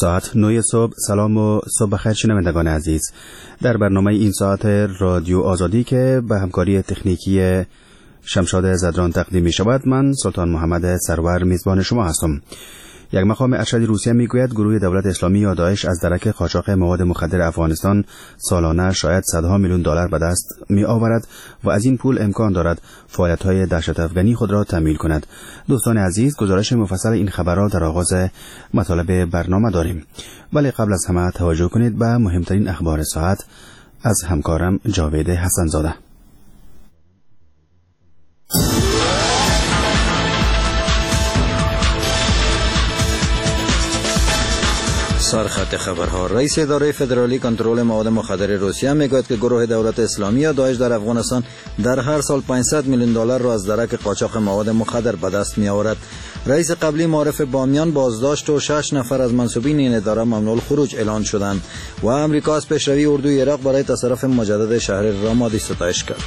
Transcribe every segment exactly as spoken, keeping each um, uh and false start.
ساعت نه صبح. سلام و صبح بخیر شنوندگان عزیز. در برنامه این ساعت رادیو آزادی که به همکاری تکنیکی شمشاد زدران تقدیم می شود، من سلطان محمد سرور میزبان شما هستم. یک مقام ارشدی روسیه میگوید گروه دولت اسلامی یا داعش از درک قاچاق مواد مخدر افغانستان سالانه شاید صدها میلیون دلار به دست می آورد و از این پول امکان دارد فعالیت‌های دهشت افغانی خود را تمویل کند. دوستان عزیز، گزارش مفصل این خبر را در آغاز مطالب برنامه داریم، ولی قبل از همه توجه کنید به مهمترین اخبار ساعت از همکارم جاوید حسن‌زاده. سرخط خبرها. رئیس اداره فدرالی کنترل مواد مخدر روسیه میگوید که گروه دولت اسلامی یا داعش در افغانستان در هر سال پانصد میلیون دلار را از درک قاچاق مواد مخدر به دست می آورد. رئیس قبلی معارف بامیان بازداشت و شش نفر از منصوبین این اداره ممنوع الخروج اعلان شدند و امریکا از پیشروی اردوی عراق برای تصرف مجدد شهر رامادی ستایش کرد.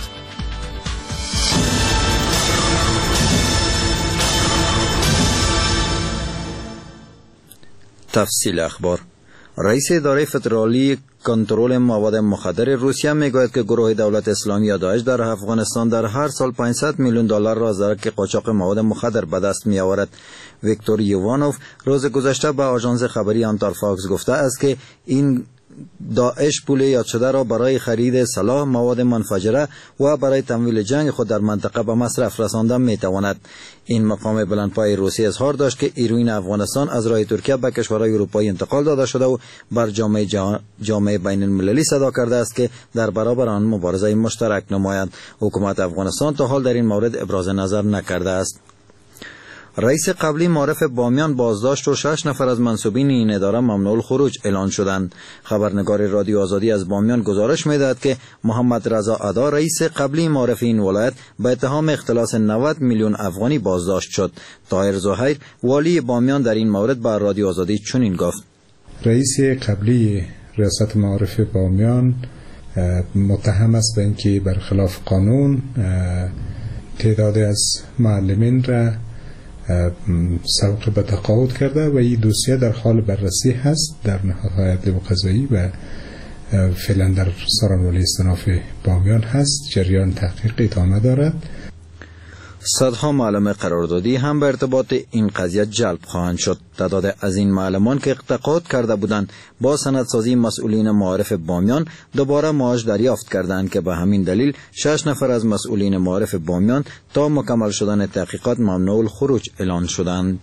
تفصیل اخبار. رئیس اداره فدرالی کنترل مواد مخدر روسیه میگوید که گروه دولت اسلامی یا داعش در افغانستان در هر سال پانصد میلیون دلار را از درک قاچاق مواد مخدر به دست می آورد. ویکتور یوانوف روز گذشته به آژانس خبری آنتارفاکس گفته است که این داعش پول یاد شده را برای خرید سلاح، مواد منفجره و برای تمویل جنگ خود در منطقه به مصرف رساندن می تواند. این مقام بلندپای روسی اظهار داشت که هیروئین افغانستان از راه ترکیه به کشورهای اروپایی انتقال داده شده و بر جامعه جامعه بین المللی صدا کرده است که در برابر آن مبارزه مشترک نمایند. حکومت افغانستان تا حال در این مورد ابراز نظر نکرده است. رئیس قبلی معارف بامیان بازداشت و شش نفر از منصوبین این اداره ممنوع الخروج اعلان شدند. خبرنگار رادیو آزادی از بامیان گزارش می‌دهد که محمد رضا ادا رئیس قبلی معارف این ولایت به اتهام اختلاس نود میلیون افغانی بازداشت شد. طاهر زهیر والی بامیان در این مورد به رادیو آزادی چنین گفت: رئیس قبلی ریاست معارف بامیان متهم است به اینکه برخلاف قانون تعدادی از معلمین را سبق به تقاعد کرده و این دوسیه در حال بررسی هست در نهادهای عدلی و قضایی و فعلا در سارنولی استناف بامیان هست. جریان تحقیق ادامه دارد. صدها معلم قراردادی هم به ارتباط این قضیه جلب خواهند شد. تعداد از این معلمان که تقاعد کرده بودند با سندسازی مسئولین معارف بامیان دوباره معاش دریافت کردند که به همین دلیل شش نفر از مسئولین معارف بامیان تا مکمل شدن تحقیقات ممنوع الخروج اعلان شدند.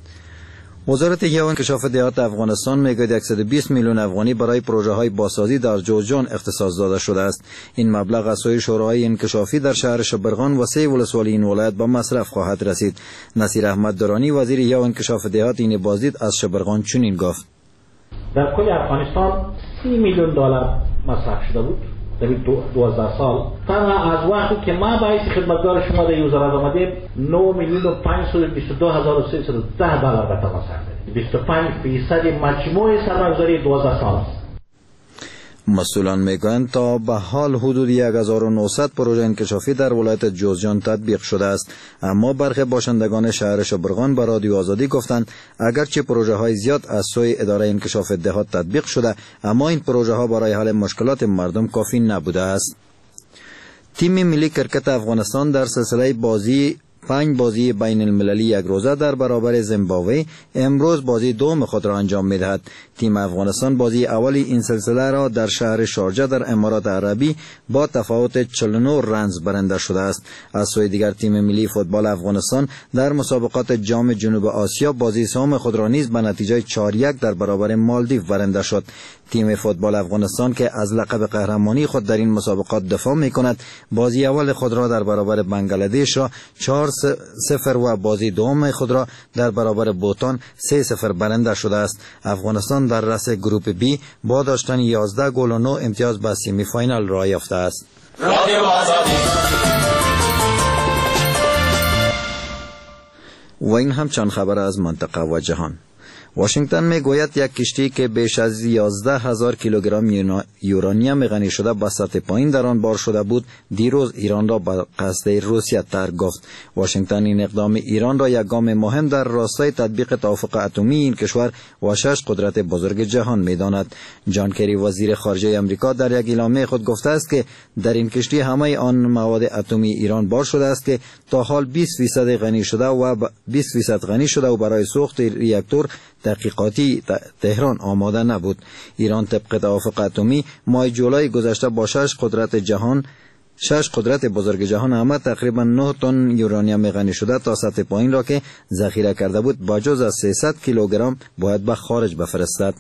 وزارت یو انکشاف دهات افغانستان میگوید صد و بیست میلیون افغانی برای پروژه های بازسازی در جوزجان اختصاص داده شده است. این مبلغ از سوی شورای انکشافی در شهر شبرغان و سه ولسوالی این ولایت به مصرف خواهد رسید. نصیر احمد درانی وزیر یو انکشاف دهات این بازدید از شبرغان چنین گفت: در کل افغانستان سی میلیون دلار مصرف شده بود در دوازده سال. تنها از وقتی که ما باعث خدمتگار شما در وزارت آمدیم نه میلیون و پانصد و بیست و دو هزار و سیصد و ده دلار به تماس دادیم. بیست و پنج درصد مجموع سرمایه‌گذاری دوازده سال است. مسئولان میگویند تا به حال حدود هزار و نهصد پروژه انکشافی در ولایت جوزجان تطبیق شده است، اما برخی باشندگان شهر شبرغان به رادیو آزادی گفتند اگرچه پروژه های زیاد از سوی اداره انکشاف دهات تطبیق شده، اما این پروژه ها برای حل مشکلات مردم کافی نبوده است. تیم ملی کرکت افغانستان در سلسله بازی پنج بازی بین المللی یک روزه در برابر زیمبابوه امروز بازی دوم خود را انجام می‌دهد. تیم افغانستان بازی اولی این سلسله را در شهر شارجه در امارات عربی با تفاوت چهل و نه رنز برنده شده است. از سوی دیگر تیم ملی فوتبال افغانستان در مسابقات جام جنوب آسیا بازی سوم خود را نیز به نتیجه چهار یک در برابر مالدیو برنده شد. تیم فوتبال افغانستان که از لقب قهرمانی خود در این مسابقات دفاع می‌کند بازی اول خود را در برابر بنگلادش را چهار صفر و بازی دوم خود را در برابر بوتان سه صفر برنده شده است. افغانستان در رأس گروپ بی با داشتن یازده گل و نه امتیاز به سمی فاینال راه یافته است. و این هم چند خبر از منطقه و جهان. واشنگتن میگوید یک کشتی که بیش از یازده هزار کیلوگرم یورانیم غنی شده به سطح پایین در آن بار شده بود دیروز ایران را به قصد روسیه ترک گفت. واشنگتن این اقدام ایران را یک گام مهم در راستای تطبیق توافق اتمی این کشور و شش قدرت بزرگ جهان می‌داند. جان کری وزیر خارجه آمریکا در یک اعلامیه خود گفته است که در این کشتی همه آن مواد اتمی ایران بار شده است که تا حال بیست درصد غنی شده و بیست درصد غنی شده و برای سوخت ریاکتور تحقیقاتی تهران آماده نبود. ایران طبق توافق اتمی ماه جولای گذشته با شش قدرت جهان شش قدرت بزرگ جهان همه تقریبا نه تن یورانیم غنی شده تا سطح پایین را که ذخیره کرده بود با جز از سیصد کیلوگرم باید به خارج بفرستد.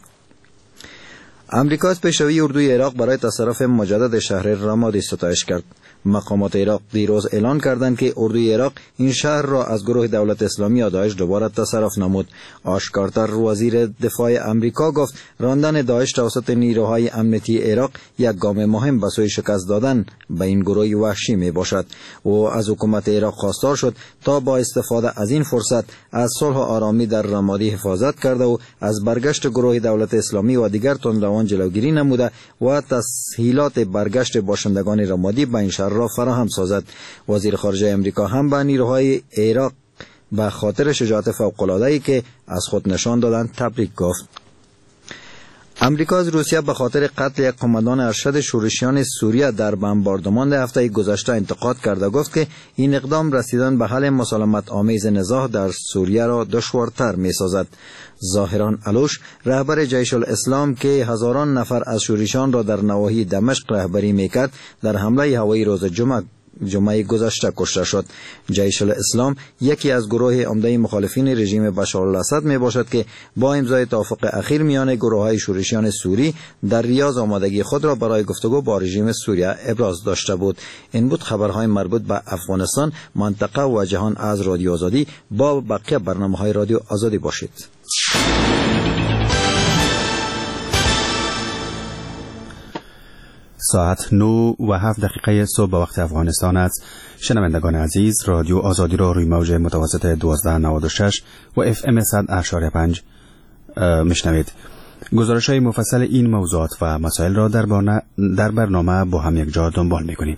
امریکا از پیشروی اردوی عراق برای تصرف مجدد شهر رمادی ستایش کرد. مقامات عراق دیروز اعلان کردند که اردوی عراق این شهر را از گروه دولت اسلامی یا داعش دوباره تصرف نمود. آشکارتر وزیر دفاع امریکا گفت راندن داعش توسط نیروهای امنیتی عراق یک گام مهم به سوی شکست دادن به این گروه وحشی می باشد. او از حکومت عراق خواستار شد تا با استفاده از این فرصت از صلح و آرامی در رمادی حفاظت کرده و از برگشت گروه دولت اسلامی و دیگر تندروان جلوگیری نموده و تسهیلات برگشت باشندگان رمادی به این شهر را فراهم سازد. وزیر خارجه امریکا هم به نیروهای عراق به خاطر شجاعت فوق‌العاده‌ای که از خود نشان دادند تبریک گفت. امریکا از روسیه به خاطر قتل یک قماندان ارشد شورشیان سوریه در بمباردمان هفته گذشته انتقاد کرده گفت که این اقدام رسیدن به حل مسالمت آمیز نزاع در سوریه را دشوارتر می سازد. ظاهران علوش رهبر جیش الاسلام که هزاران نفر از شورشیان را در نواحی دمشق رهبری میکرد در حمله هوایی روز جمعه جمعه گذشته کشته شد. جیش الاسلام یکی از گروه عمده مخالفین رژیم بشار الاسد می باشد که با امضای توافق اخیر میان گروه‌های شورشیان سوری در ریاض آمادگی خود را برای گفتگو با رژیم سوریه ابراز داشته بود. این بود خبرهای مربوط به افغانستان، منطقه و جهان از رادیو آزادی. با بقیه برنامه‌های رادیو آزادی باشید. ساعت نو و هفت دقیقه صبح به وقت افغانستان است. شنوندگان عزیز، رادیو آزادی را روی موج متوسط دوازده نود و شش و اف ام صد اشاره پنج میشنوید. گزارش های مفصل این موضوعات و مسائل را در, در برنامه با هم یک جا دنبال میکنیم.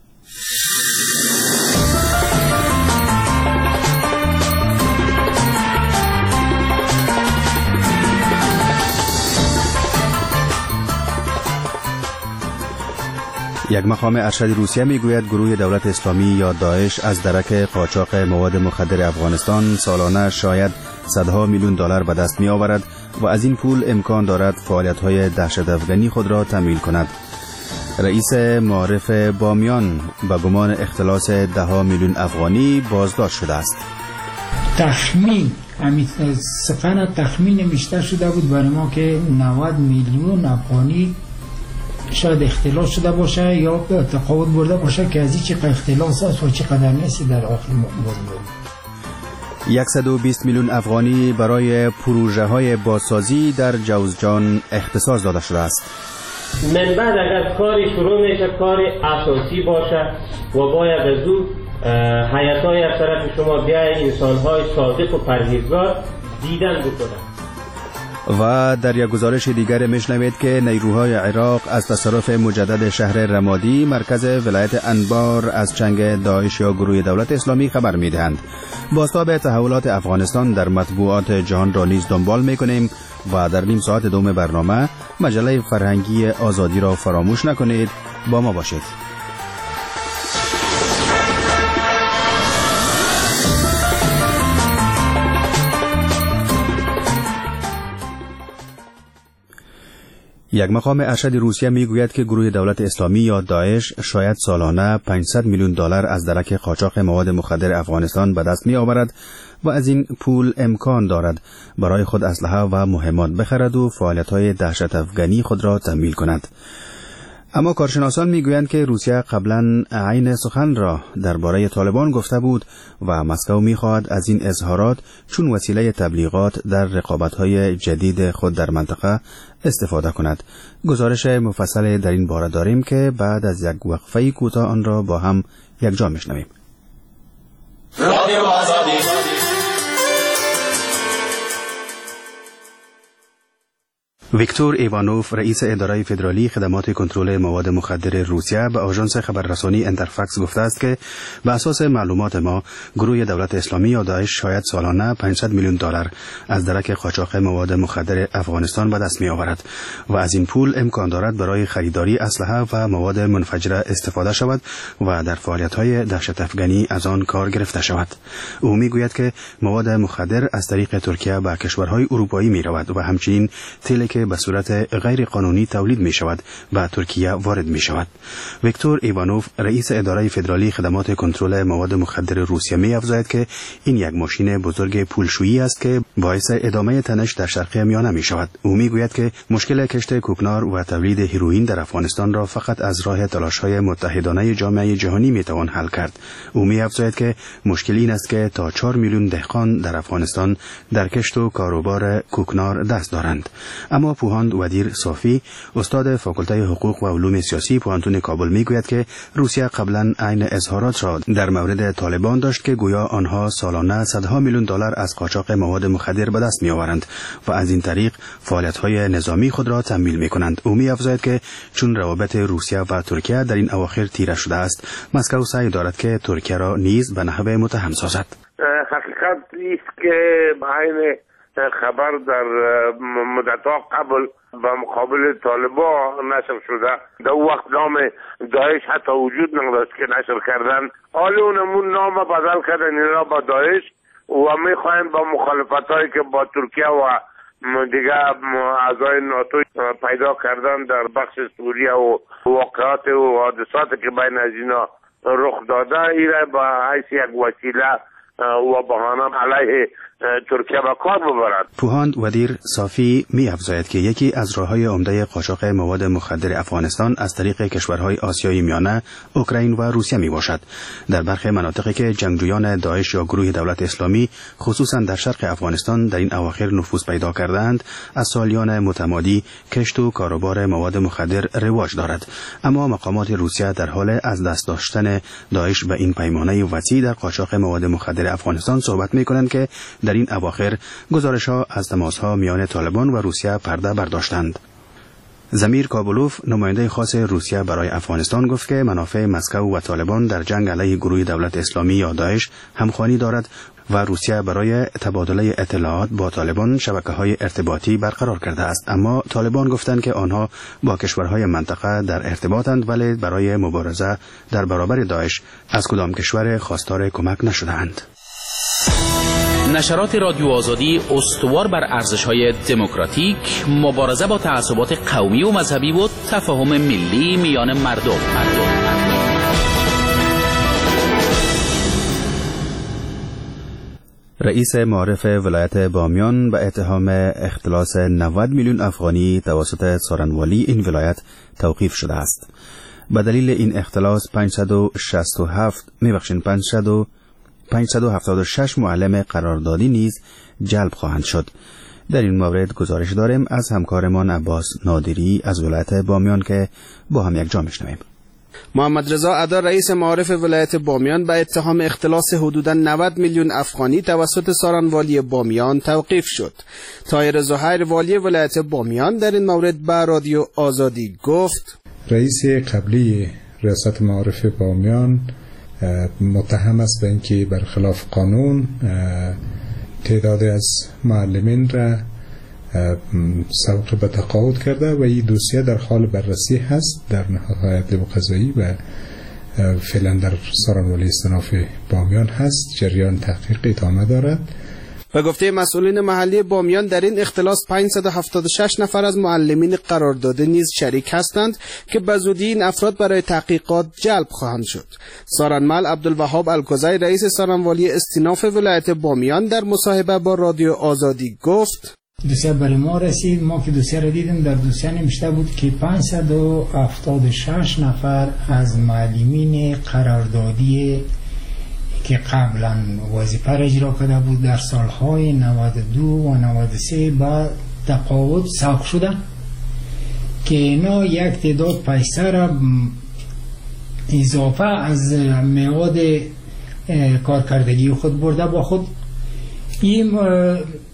یک مقام ارشد روسیه میگوید گروه دولت اسلامی یا داعش از درک قاچاق مواد مخدر افغانستان سالانه شاید صدها میلیون دلار به دست می آورد و از این پول امکان دارد فعالیت‌های دهشت‌افکنی خود را تمویل کند. رئیس معارف بامیان به گمان اختلاس ده میلیون افغانی بازداشت شده است. تخمین همین سخن تخمین بیشتر شده بود برای ما که نود میلیون افغانی شاید اختلاس شده باشه یا تقاعد برده باشه که از این چقدر اختلاس است و چقدر نیست در آخر موضوع. صد و بیست میلیون افغانی برای پروژه های بازسازی در جوزجان اختصاص داده شده است. من بعد اگر کاری شروع میشه کار اساسی باشه و باید از او حیاتای از طرف شما بیای انسانهای صادق و پرهیزگار دیدن بکنن. و در یک گزارش دیگر میشنوید که نیروهای عراق از تصرف مجدد شهر رمادی مرکز ولایت انبار از چنگ داعش یا گروه دولت اسلامی خبر میدهند. بازتاب تحولات افغانستان در مطبوعات جهان را نیز دنبال میکنیم و در نیم ساعت دوم برنامه مجله فرهنگی آزادی را فراموش نکنید. با ما باشید. یک مقام ارشد روسیه میگوید که گروه دولت اسلامی یا داعش شاید سالانه پانصد میلیون دلار از درک قاچاق مواد مخدر افغانستان به دست می آورد و از این پول امکان دارد برای خود اسلحه و مهمات بخرد و فعالیت‌های دهشت افغانی خود را تمویل کند. اما کارشناسان میگویند که روسیه قبلا عین سخن را درباره طالبان گفته بود و مسکو میخواهد از این اظهارات چون وسیله تبلیغات در رقابت‌های جدید خود در منطقه استفاده کند. گزارش مفصل در این باره داریم که بعد از یک وقفه کوتاه آن را با هم یک جا میشنویم. ویکتور ایوانوف رئیس اداره فدرالی خدمات کنترل مواد مخدر روسیه به آژانس خبررسانی انترفاکس گفته است که به اساس معلومات ما گروه دولت اسلامی یا داعش شاید سالانه پانصد میلیون دلار از درک قاچاق مواد مخدر افغانستان به دست می آورد و از این پول امکان دارد برای خریداری اسلحه و مواد منفجره استفاده شود و در فعالیت‌های دهشت افغانی از آن کار گرفته شود. او میگوید که مواد مخدر از طریق ترکیه به کشورهای اروپایی می رود و همچنین تیل که به صورت غیر قانونی تولید می شود به ترکیه وارد می شود. ویکتور ایوانوف رئیس اداره فدرالی خدمات کنترل مواد مخدر روسیه می افزاید که این یک ماشین بزرگ پولشویی است که باعث ادامه تنش در شرق میانه می شود. او می گوید که مشکل کشت کوکنار و تولید هیروئین در افغانستان را فقط از راه تلاش‌های متحدانه جامعه جهانی می توان حل کرد. او می افزاید که مشکل این است که تا چهار میلیون دهقان در افغانستان در کشت و کاروبار کوکنار دست دارند. اما پوهاند ودیر صافی استاد فاکولته حقوق و علوم سیاسی پوهنتون کابل میگوید که روسیه قبلا عین اظهارات را در مورد طالبان داشت که گویا آنها سالانه صدها میلیون دلار از قاچاق مواد مخدر به دست میآورند و از این طریق فعالیت‌های نظامی خود را تمویل می‌کنند. او می‌افزاید که چون روابط روسیه و ترکیه در این اواخر تیره شده است، مسکو سعی دارد که ترکیه را نیز به نحو متهم سازد. حقیقت است که عین خبر در مدت‌ها قبل به مقابل طالبان نشر شده. در وقت نام داعش حتی وجود نداشت که نشر کردن. حالا اونمون نام بدل کردن این را با داعش و میخواین با مخالفتایی که با ترکیه و دیگه اعضای ناتو پیدا کردن در بخش سوریه و واقعات و حادثاتی که بین از اینا رخ داده این را با حیث یک وسیله و بهانه علیه ترکیه با کار ببرد. پوهاند ودیر صافی می افزاید که یکی از راه‌های عمده قاچاق مواد مخدر افغانستان از طریق کشورهای آسیای میانه، اوکراین و روسیه می باشد. در برخی مناطقی که جنگجویان داعش یا گروه دولت اسلامی خصوصا در شرق افغانستان در این اواخر نفوذ پیدا کردند، از سالیان متمادی کشت و کاروبار مواد مخدر رواج دارد. اما مقامات روسیه در حال از دست داشتن داعش به این پیمانه وسیع در قاچاق مواد مخدر افغانستان صحبت می کنند که در این اواخر گزارش‌ها از تماس‌ها میان طالبان و روسیه پرده برداشتند. زمیر کابلوف نماینده خاص روسیه برای افغانستان گفت که منافع مسکو و طالبان در جنگ علیه گروه دولت اسلامی یا داعش همخوانی دارد و روسیه برای تبادله اطلاعات با طالبان شبکه‌های ارتباطی برقرار کرده است. اما طالبان گفتند که آنها با کشورهای منطقه در ارتباطند ولی برای مبارزه در برابر داعش از کدام کشور خواستار کمک نشده‌اند. نشرات رادیو آزادی استوار بر ارزش‌های دموکراتیک، مبارزه با تعصبات قومی و مذهبی و تفاهم ملی میان مردم. مردم. رئیس معارف ولایت بامیان به اتهام اختلاس نود میلیون افغانی توسط سارنوالی این ولایت توقیف شده است. به دلیل این اختلاس پانصد و شصت و هفت میبخشین پانصد و هفتاد و شش معلم قراردادی نیز جلب خواهند شد. در این مورد گزارش داریم از همکارمان عباس نادری از ولایت بامیان که با هم یک جا میشنویم. محمد رضا ادا رئیس معارف ولایت بامیان به اتهام اختلاس حدوداً نود میلیون افغانی توسط سارنوالی بامیان توقیف شد. طاهر زهیر والی ولایت بامیان در این مورد به رادیو آزادی گفت: رئیس قبلی ریاست معارف بامیان متهم است به اینکه برخلاف قانون تعدادی از معلمین را سبق به تقاعد کرده و این دوسیه در حال بررسی هست در نهایت قضایی و فعلا در سارنوالی استناف بامیان هست. جریان تحقیق ادامه دارد. به گفته مسئولین محلی بامیان در این اختلاس پانصد و هفتاد و شش نفر از معلمین قرارداده نیز شریک هستند که به زودی این افراد برای تحقیقات جلب خواهند شد. سارنمل عبدالوهاب الکوزی رئیس سارنوالی استیناف ولایت بامیان در مصاحبه با رادیو آزادی گفت: دوسیه برای ما رسید. ما که دوسیه را دیدیم در دوسیه نمیشته بود که پانصد و هفتاد و شش نفر از معلمین قراردادی که قبلا وظیفه را اجرا کرده بود در سالهای نود و دو و نود و سه با تقاعد ساق شدن که اینا یک تعداد پیسه را اضافه از میعاد کارکردگی خود برده با خود. این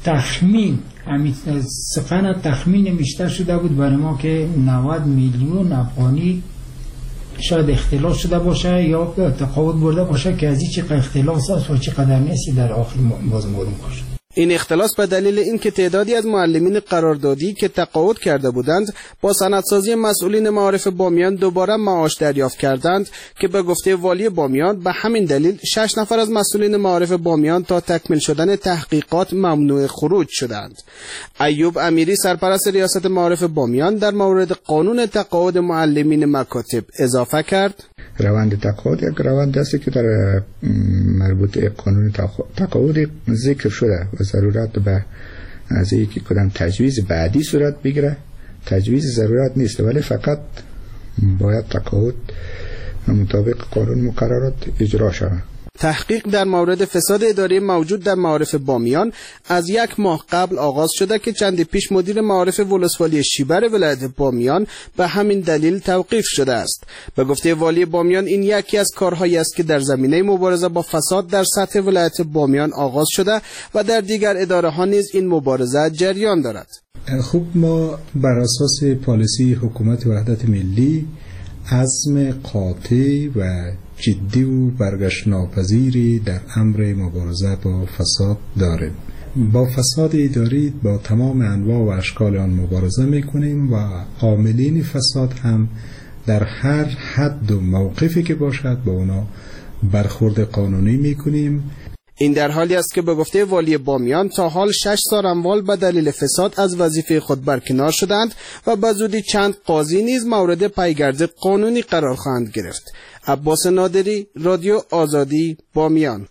تخمین همین سخن تخمین نمیشته شده بود برای ما که نود میلیون افغانی شاید اختلاس شده باشه یا تقاعد برده باشه که از این چقدر اختلاس است و چقدر نیست در آخر باز معلوم باشه. این اختلاس به دلیل اینکه تعدادی از معلمین قراردادی که تقاعد کرده بودند با سندسازی مسئولین معارف بامیان دوباره معاش دریافت کردند که به گفته والی بامیان به همین دلیل شش نفر از مسئولین معارف بامیان تا تکمیل شدن تحقیقات ممنوع خروج شدند. ایوب امیری سرپرست ریاست معارف بامیان در مورد قانون تقاعد معلمین مکاتب اضافه کرد: روند تقاعد یک روند است که در مربوط قانون تقاعد ذکر شده و ضرورت به از اینکه کدام تجویز بعدی صورت بگیره تجویز ضرورت نیست، ولی فقط باید تقاعد مطابق قانون مقررات اجرا شود. تحقیق در مورد فساد اداری موجود در معارف بامیان از یک ماه قبل آغاز شده که چند پیش مدیر معارف ولسوالی شیبر ولایت بامیان به همین دلیل توقیف شده است. به گفته والی بامیان این یکی از کارهایی است که در زمینه مبارزه با فساد در سطح ولایت بامیان آغاز شده و در دیگر اداره ها نیز این مبارزه جریان دارد. خوب، ما بر اساس پالیسی حکومت وحدت ملی عزم قاطع و جدی و برگشت ناپذیری در امر مبارزه با فساد داریم. با فساد اداری با تمام انواع و اشکال آن مبارزه میکنیم و عاملین فساد هم در هر حد و موقفی که باشد با اونا برخورد قانونی میکنیم. این در حالی است که به گفته والی بامیان تا حال شش سارنوال به دلیل فساد از وظیفه خود برکنار شدند و به زودی چند قاضی نیز مورد پیگرد قانونی قرار خواهند گرفت. عباس نادری، رادیو آزادی، بامیان.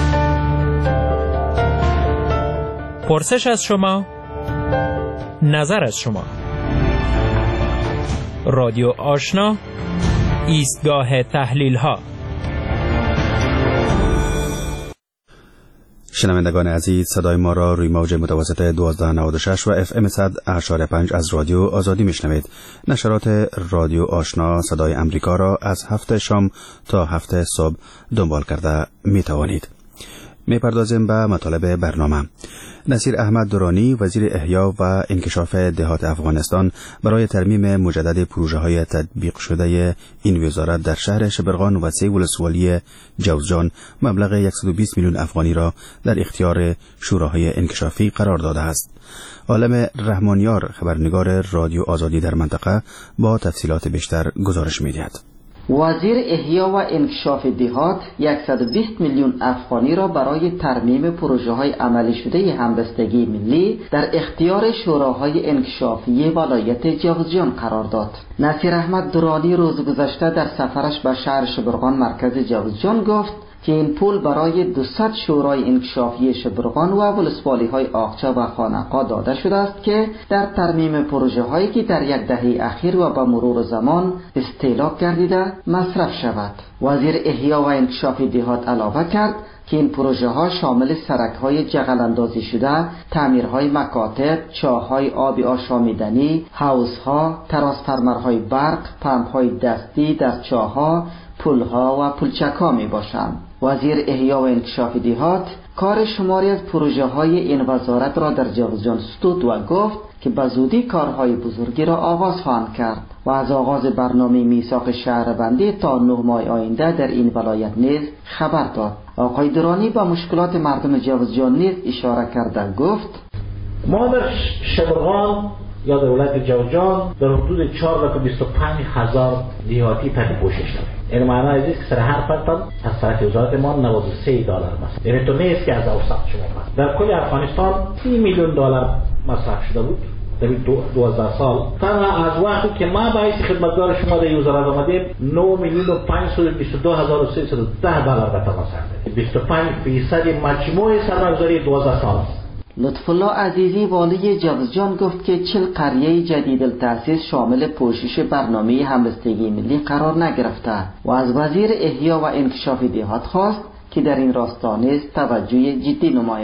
پرسش از شما، نظر از شما. رادیو آشنا، ایستگاه تحلیل ها. شنوندگان عزیز، صدای ما را روی موج متوسط دوازده نود و شش و اف ام صد اشاره پنج از رادیو آزادی میشنوید. نشرات رادیو آشنا صدای امریکا را از هفت شام تا هفت صبح دنبال کرده می توانید. می پردازیم به مطالب برنامه. نصیر احمد درانی وزیر احیا و انکشاف دهات افغانستان برای ترمیم مجدد پروژه های تطبیق شده این وزارت در شهر شبرغان و سه ولسوالی جوزجان مبلغ صد و بیست میلیون افغانی را در اختیار شوراهای انکشافی قرار داده است. عالم رحمانیار خبرنگار رادیو آزادی در منطقه با تفصیلات بیشتر گزارش می‌دهد. وزیر احیا و انکشاف دهات صد و بیست میلیون افغانی را برای ترمیم پروژه های عملی شده همبستگی ملی در اختیار شوراهای انکشافی ولایت جوزجان قرار داد. نصیر احمد درانی روز گذشته در سفرش به شهر شبرغان مرکز جوزجان گفت که این پول برای دویست شورای انکشافی شبرغان و ولسوالی های آقچه و خانقا داده شده است که در ترمیم پروژه هایی که در یک دهه اخیر و به مرور زمان استهلاک گردیده مصرف شود. وزیر احیا و انکشاف دهات علاوه کرد که این پروژه ها شامل سرک های جغل اندازی شده، تعمیرهای مکاتب، چاهای آبی آشامیدنی، حوض ها، ترانسفورمرهای برق، پمپ های دستی، دستچاها، پلها و پلچک‌ها می باشند. وزیر احیا و انکشاف دهات کار شماری از پروژه های این وزارت را در جوزجان ستود و گفت که به زودی کارهای بزرگی را آغاز خواهند کرد و از آغاز برنامه میثاق شهربندی تا نه ماه آینده در این ولایت نیز خبر داد. آقای درانی به مشکلات مردم جوزجان نیز اشاره کرده گفت ما در شبرغان یا در ولایت جوزجان در حدود چهار لخ و بیست و پنج هزار دیهاتی تحت پوشش داریم. این معنی است که سر هر فرد از طرف وزارت ما نود و سه دلار است. یعنی تو نیست که از اوسط شما است. در کل افغانستان سی میلیون دلار مصرف شده بود در دوازده سال. تنها از وقتی که ما باعث خدمتگار شما در وزارت آمدیم نه میلیون و پانصد و بیست و دو هزار و سیصد و ده دلار به تماس کرده. بیست و پنج درصد مجموع سرمایه‌گذاری دوازده سال است. لطف الله عزیزی والی جوزجان گفت که چل قریه جدید التأسیس شامل پوشش برنامه همبستگی ملی قرار نگرفته و از وزیر احیا و انکشاف دهات خواست که در این راستا نیز توجه جدی نماید.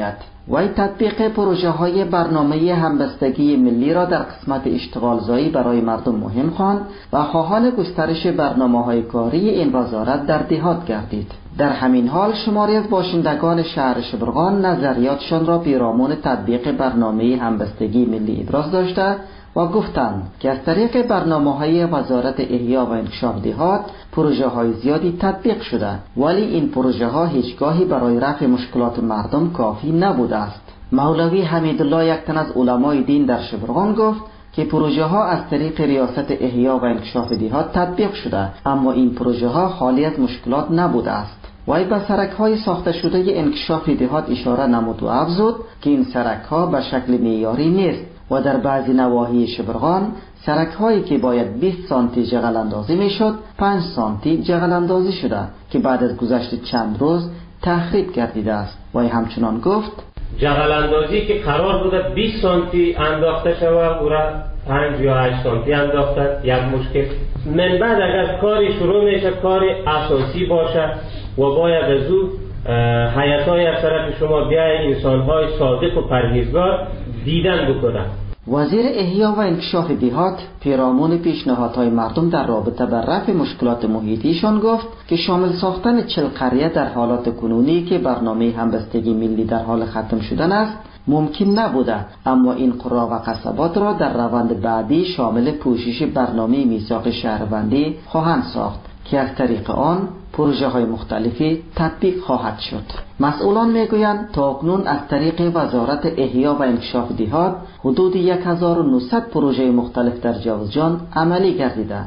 وی تطبیق پروژه های برنامه همبستگی ملی را در قسمت اشتغالزایی برای مردم مهم خواند و خواهان گسترش برنامه های کاری این وزارت در دهات گردید. در همین حال شماری از باشندگان شهر شبرغان نظریاتشان را پیرامون تطبیق برنامه همبستگی ملی ابراز داشته و گفتند که از طریق برنامه‌های وزارت احیا و انکشاف دهات پروژه های زیادی تطبیق شده، ولی این پروژه ها هیچگاهی برای رفع مشکلات مردم کافی نبوده است. مولوی حمیدالله، یک تن از علمای دین در شبرغان، گفت که پروژه ها از طریق ریاست احیا و انکشاف دهات تطبیق شده، اما این پروژه ها خالی از مشکلات نبوده است. وی به سرک های ساخته شده انکشاف دهات اشاره نمود و افزود که این سرک ها به شکل معیاری نیست و در بعضی نواحی شبرغان سرک هایی که باید بیست سانتی جغل اندازی می شد پنج سانتی جغل اندازی شده که بعد از گذشت چند روز تخریب گردیده است. وی همچنان گفت جغل اندازی که قرار بوده بیست سانتی انداخته شود او را پنج یا هشت سانتی انداخته. یک مشکل. من بعد اگر کاری شروع میشه کاری اساسی باشه و باید از او حیاتای از طرف شما بیای انسان‌های صادق و پرهیزگار دیدن بکنن. وزیر احیا و انکشاف دهات پیرامون پیشنهادهای مردم در رابطه با رفع مشکلات محیطیشان گفت که شامل ساختن چهل قریه در حالات کنونی که برنامه همبستگی ملی در حال ختم شدن است ممکن نبوده، اما این قرى و قصبات را در روند بعدی شامل پوشش برنامه میثاق شهروندی خواهند ساخت که از طریق آن پروژه های مختلفی تطبیق خواهد شد. مسئولان میگویند تاکنون از طریق وزارت احیا و انکشاف دهات حدود یک هزار و نهصد پروژه مختلف در جوزجان عملی گردیده.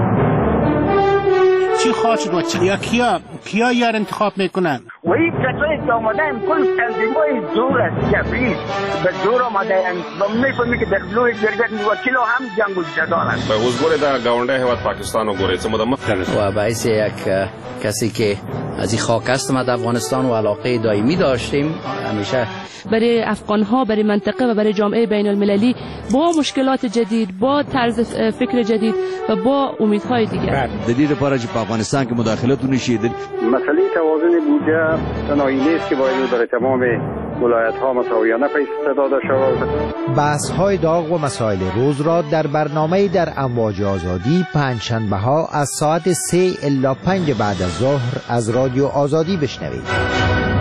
چی خواهد شد و چی؟ یا کیا کیا یار انتخاب میکنن؟ و این کسایی که آمده هم کل تنظیمای زور است، جبریز به زور آمده هم و میفهمی که در بلوی جرگت وکیل هم جنگ و جدال است. به وزگوری در گاونده هوت پاکستان و گوری سموده مختلف و باعث یک کسی که از این خاک است ما در افغانستان و علاقه دائمی داشتیم همیشه برای افغان‌ها، برای منطقه و برای جامعه بین المللی با مشکلات جدید، با طرز فکر جدید و با امیدهای دیگر. جدید para چې په افغانستان کې مداخلت ونشي. مسئله توازن بودجه تنهایی نیست که باید برای تمام ولایت‌ها مساویانه پیش داده شود. بحث‌های داغ و مسائل روز را در برنامه در امواج آزادی پنجشنبه‌ها از ساعت سه الی پنج بعد از ظهر از رادیو آزادی بشنوید.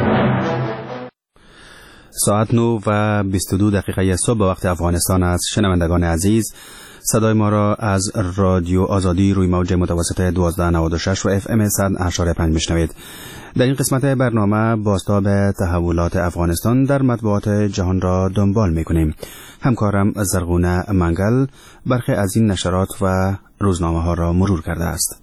ساعت نه و بیست و دو دقیقه صبح به وقت افغانستان است. شنوندگان عزیز، صدای ما را از رادیو آزادی روی موج متوسط دوازده نود و شش و اف ام صد و هشت و پنج میشنوید. در این قسمت برنامه بازتاب تحولات افغانستان در مطبوعات جهان را دنبال میکنیم. همکارم زرغونه منگل برخی از این نشرات و روزنامه ها را مرور کرده است.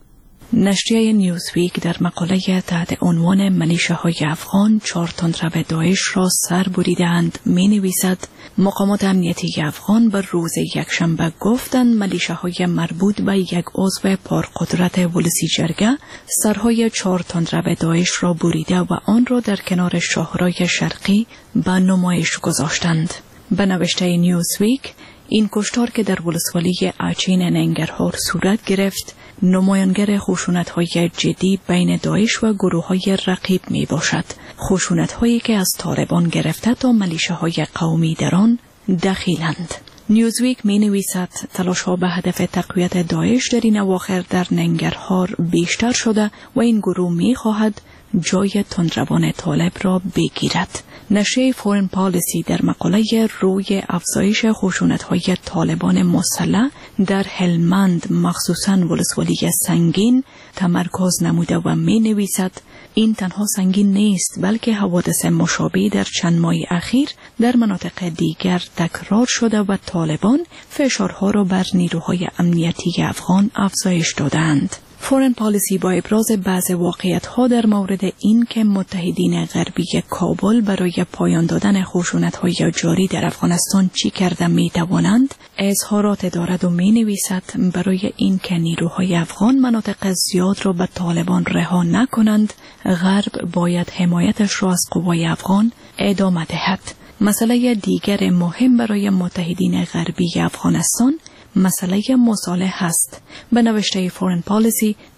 نشریه نیوزویک در مقاله تحت عنوان ملیشه‌های افغان چهار تند را به داعش را سر بریدند می نویسد مقامات امنیتی افغان بر روز یکشنبه گفتند ملیشه‌های مربوط به یک عضو پرقدرت ولسی جرگه سرهای چهار تند را به داعش را بریده و آن را در کنار شاهرای شرقی به نمایش گذاشتند. به نوشته نیوزویک این کشتار که در ولسوالی اچین ننگرهار صورت گرفت نمایانگر خشونت‌های جدی بین داعش و گروه‌های رقیب میباشد، خشونت‌هایی که از طالبان گرفته تا ملیشه‌های قومی در آن دخیلند. نیوزویک می نویسد تلاش‌ها به هدف تقویت داعش در این اواخر در ننگرهار بیشتر شده و این گروه می‌خواهد جای تندروان طالب را بگیرد. نشریه فورن پالیسی در مقاله روی افزایش خشونت‌های طالبان مسلح در هلمند مخصوصاً ولسوالی سنگین تمرکز نموده و می نویسد این تنها سنگین نیست بلکه حوادث مشابه در چند ماه اخیر در مناطق دیگر تکرار شده و طالبان فشارها را بر نیروهای امنیتی افغان افزایش دادند. فورن پالیسی با ابراز بعض واقعیت‌ها در مورد این که متحدین غربی کابل برای پایان دادن خشونت‌های جاری در افغانستان چی کرده می‌توانند اظهارات دارد و می‌نویسد برای این که نیروهای افغان مناطق زیاد را به طالبان رها نکنند غرب باید حمایتش را از قوای افغان ادامه دهد. مسئله دیگر مهم برای متحدین غربی افغانستان مسئله مصالحه است. به نوشته فورن پالیسی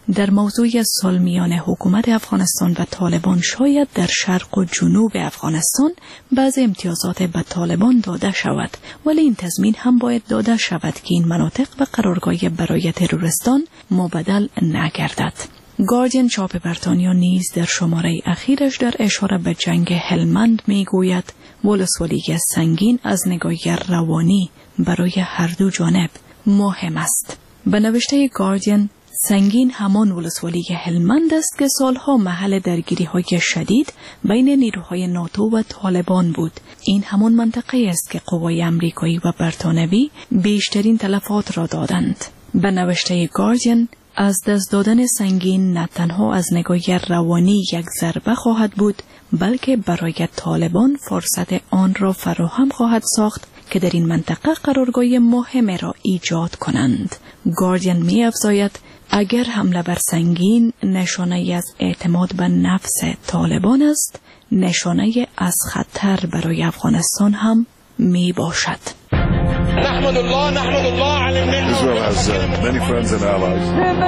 در موضوع صلح میان حکومت افغانستان و طالبان شاید در شرق و جنوب افغانستان بعض امتیازات به طالبان داده شود، ولی این تضمین هم باید داده شود که این مناطق به قرارگاه برای ترورستان مبدل نگردد. گاردین چاپ بریتانیا نیز در شماره اخیرش در اشاره به جنگ هلمند می گوید ولسوالی سنگین از نگاه روانی برای هر دو جانب مهم است. به نوشته گاردین، سنگین همان ولسوالی هلمند است که سالها محل درگیری های شدید بین نیروهای ناتو و طالبان بود. این همان منطقه است که قوای امریکایی و بریتانوی بیشترین تلفات را دادند. به نوشته گاردین، از دست دادن سنگین نه تنها از نگاه روانی یک ضربه خواهد بود، بلکه برای طالبان فرصت آن را فراهم خواهد ساخت که در این منطقه قرارگاه مهم را ایجاد کنند. گاردین می افزاید اگر حمله بر سنگین نشانه از اعتماد به نفس طالبان است، نشانه از خطر برای افغانستان هم می باشد. نحمد الله نحمد الله على النعمة. Israel has uh, many friends and allies.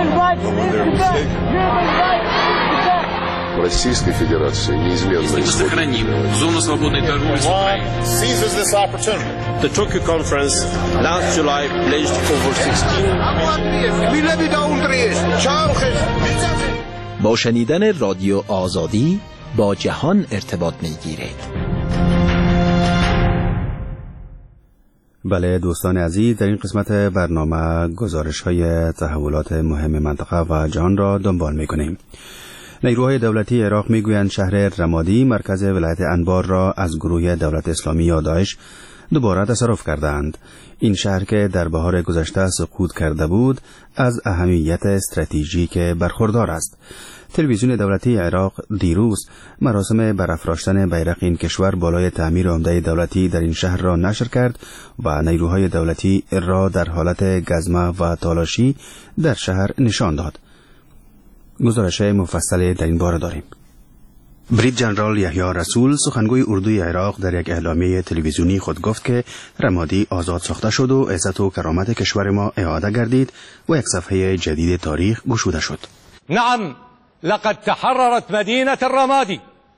Российской Федерации неизменно сохраним зону свободной торговли с Украиной. Seizes this opportunity. The Tokyo Conference last July pledged over sixteen با شنیدن رادیو آزادی با جهان ارتباط می‌گیرید. بله دوستان عزیز، در این قسمت برنامه گزارش های تحولات مهم منطقه و جهان را دنبال می کنیم. نیروهای دولتی عراق می گویند شهر رمادی مرکز ولایت انبار را از گروه دولت اسلامی یا داعش دوباره تصرف کردند. این شهر که در بهار گذشته سقوط کرده بود از اهمیت استراتژیک برخوردار است. تلویزیون دولتی عراق دیروز مراسم برافراشتن بیرق این کشور بالای تعمیر عمده دولتی در این شهر را نشر کرد و نیروهای دولتی را در حالت گزمه و تالاشی در شهر نشان داد. گزارش مفصل در این باره داریم. بریگیدر ژنرال یحیی رسول سخنگوی اردوی عراق در یک اعلامیه تلویزیونی خود گفت که رمادی آزاد ساخته شد و عزت و کرامت کشور ما اعاده گردید و یک صفحه جدید تاریخ گشوده شد. نعم لقد تحررت مدينة الرمادي.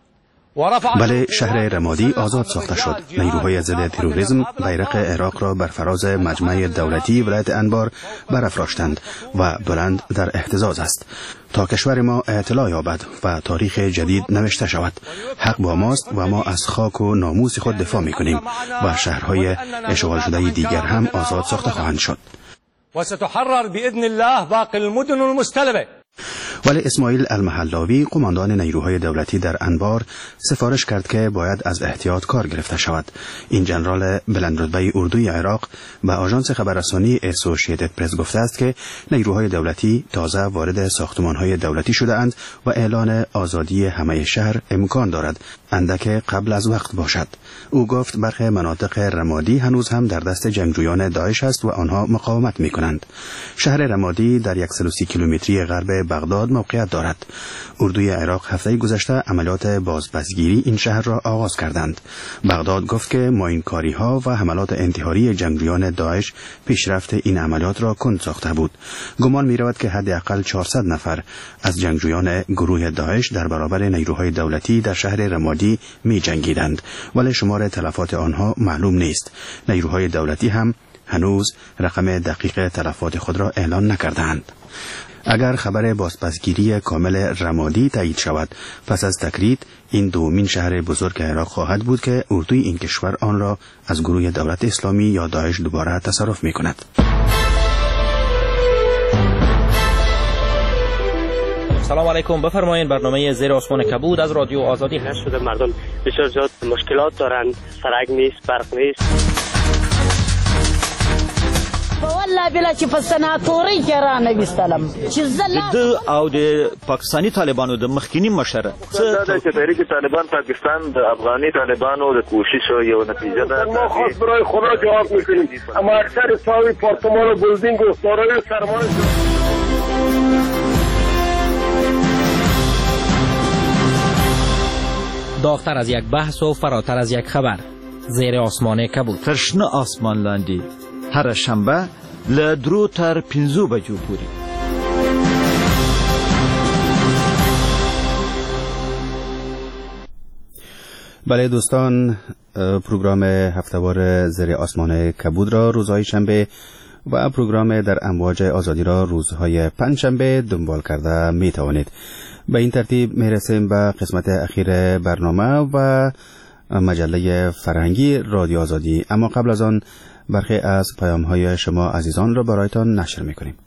بله، شهر رمادی آزاد ساخته شد. نیروهای ضد تروریسم بیرق عراق را بر فراز مجمع دولتی ولایت انبار برافراشتند و بلند در اهتزاز است تا کشور ما اطلاع یابد و تاریخ جدید نوشته شود. حق با ماست و ما از خاک و ناموس خود دفاع می‌کنیم و شهرهای اشغال شده دیگر هم آزاد ساخته خواهند شد. و ستحرر باذن الله باقی المدن المستلبه. ولی اسماعیل المحلاوی قماندان نیروهای دولتی در انبار سفارش کرد که باید از احتیاط کار گرفته شود. این ژنرال بلندرتبه اردوی عراق به آژانس خبررسانی اسوسییتد پرس گفته است که نیروهای دولتی تازه وارد ساختمانهای دولتی شده اند و اعلان آزادی همه شهر امکان دارد اندک قبل از وقت باشد. او گفت برخی مناطق رمادی هنوز هم در دست جنگجویان داعش است و آنها مقاومت می کنند. شهر رمادی در صد و سی کیلومتری غرب بغداد موقعیت دارد. اردوی عراق هفته گذشته عملیات بازپسگیری این شهر را آغاز کردند. بغداد گفت که ماینکاری ها و حملات انتحاری جنگجویان داعش پیشرفت این عملیات را کند ساخته بود. گمان می رود که حداقل چهارصد نفر از جنگجویان گروه داعش در برابر نیروهای دولتی در شهر رمادی می جنگیدند، ولی شمار تلفات آنها معلوم نیست. نیروهای دولتی هم هنوز رقم دقیق تلفات خود را اعلان نکردند. اگر خبر بازپسگیری کامل رمادی تایید شود، پس از تکرید این دومین شهر بزرگ عراق خواهد بود که اردوی این کشور آن را از گروه دولت اسلامی یا داعش دوباره تصرف می کند. سلام علیکم، بفرمایید. برنامه زیر آسمان کبود از رادیو آزادی هست. شده مردم بسیار زیاد مشکلات دارند، سرک نیست، برق نیست. والله بلا چې په سناتوري کې را نه وستلم چې زله او د پاکستانی طالبانو د مخکینی مشره دا چې تحریک طالبان پاکستان د افغاني طالبانو د کوشش یو نتیجه ده. ما خاص برای خدا جواب میکنیم، اما اکثر ساوی پارتمان و بلدینگ و سارای سرمایه داغتر از یک بحث و فراتر از یک خبر. زیر آسمان کبود. ترشنه آسمان لاندی هر شنبه له درو تر پنځو بجو پورې. بله دوستان، پروگرام هفته‌وار زیر آسمان کبود را روزهای شنبه و پروگرام در امواج آزادی را روزهای پنجشنبه دنبال کرده می توانید. به این ترتیب می رسیم به قسمت اخیر برنامه و مجله فرهنگی رادیو آزادی، اما قبل از آن برخی از پیام های شما عزیزان را برایتان نشر می کنیم.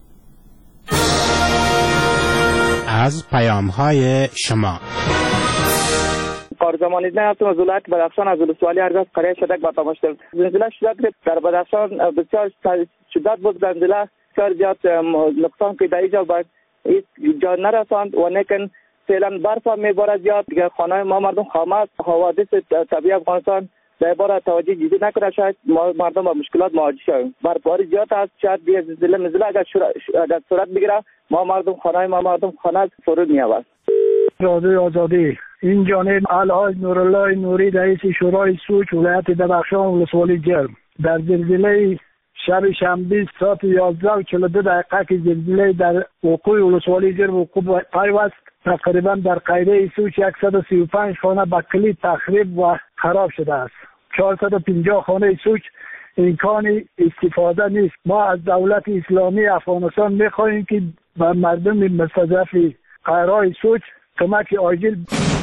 از پیام های شما قارزمان ازنه هستم از ولایت بدخشان، از ولسوالی ارزاز قریه شدک با تماشتم. زلزله شدت در بدخشان بسیار شدت بود. زلزله بسیار زیاد نقصان که در اینجا با جا نرساند و نیکن فعلا برف هم میبارد زیاد. دیگر خانه ما مردم خامه است. حوادث طبیعی افغانستان در باره توجه جدی نکنه، شاید مردم با مشکلات مواجه شویم. برفباری زیاد است، شاید دیگه زلزله مزله اگر صورت بگیره ما مردم خانه ما مردم خانه فرود میآورد. رادیو آزادی این جانب الحاج نورالله نوری رئیس شورای سوچ ولایت بدخشان ولسوالی جرم در زلزله شب شنبه ساعت یازده و چهل و دو دقیقه که زلزله در وقوع ولسوالی جرم وقوع پیوست تقریبا در قریه سوچ صد و سی و پنج خانه به کلی تخریب و خراب شده است. چهارصد و پنجاه خانه سوچ امکان استفاده نیست. ما از دولت اسلامی افغانستان میخواهیم که به مردم مستضعف قرای سوچ کمک عاجل.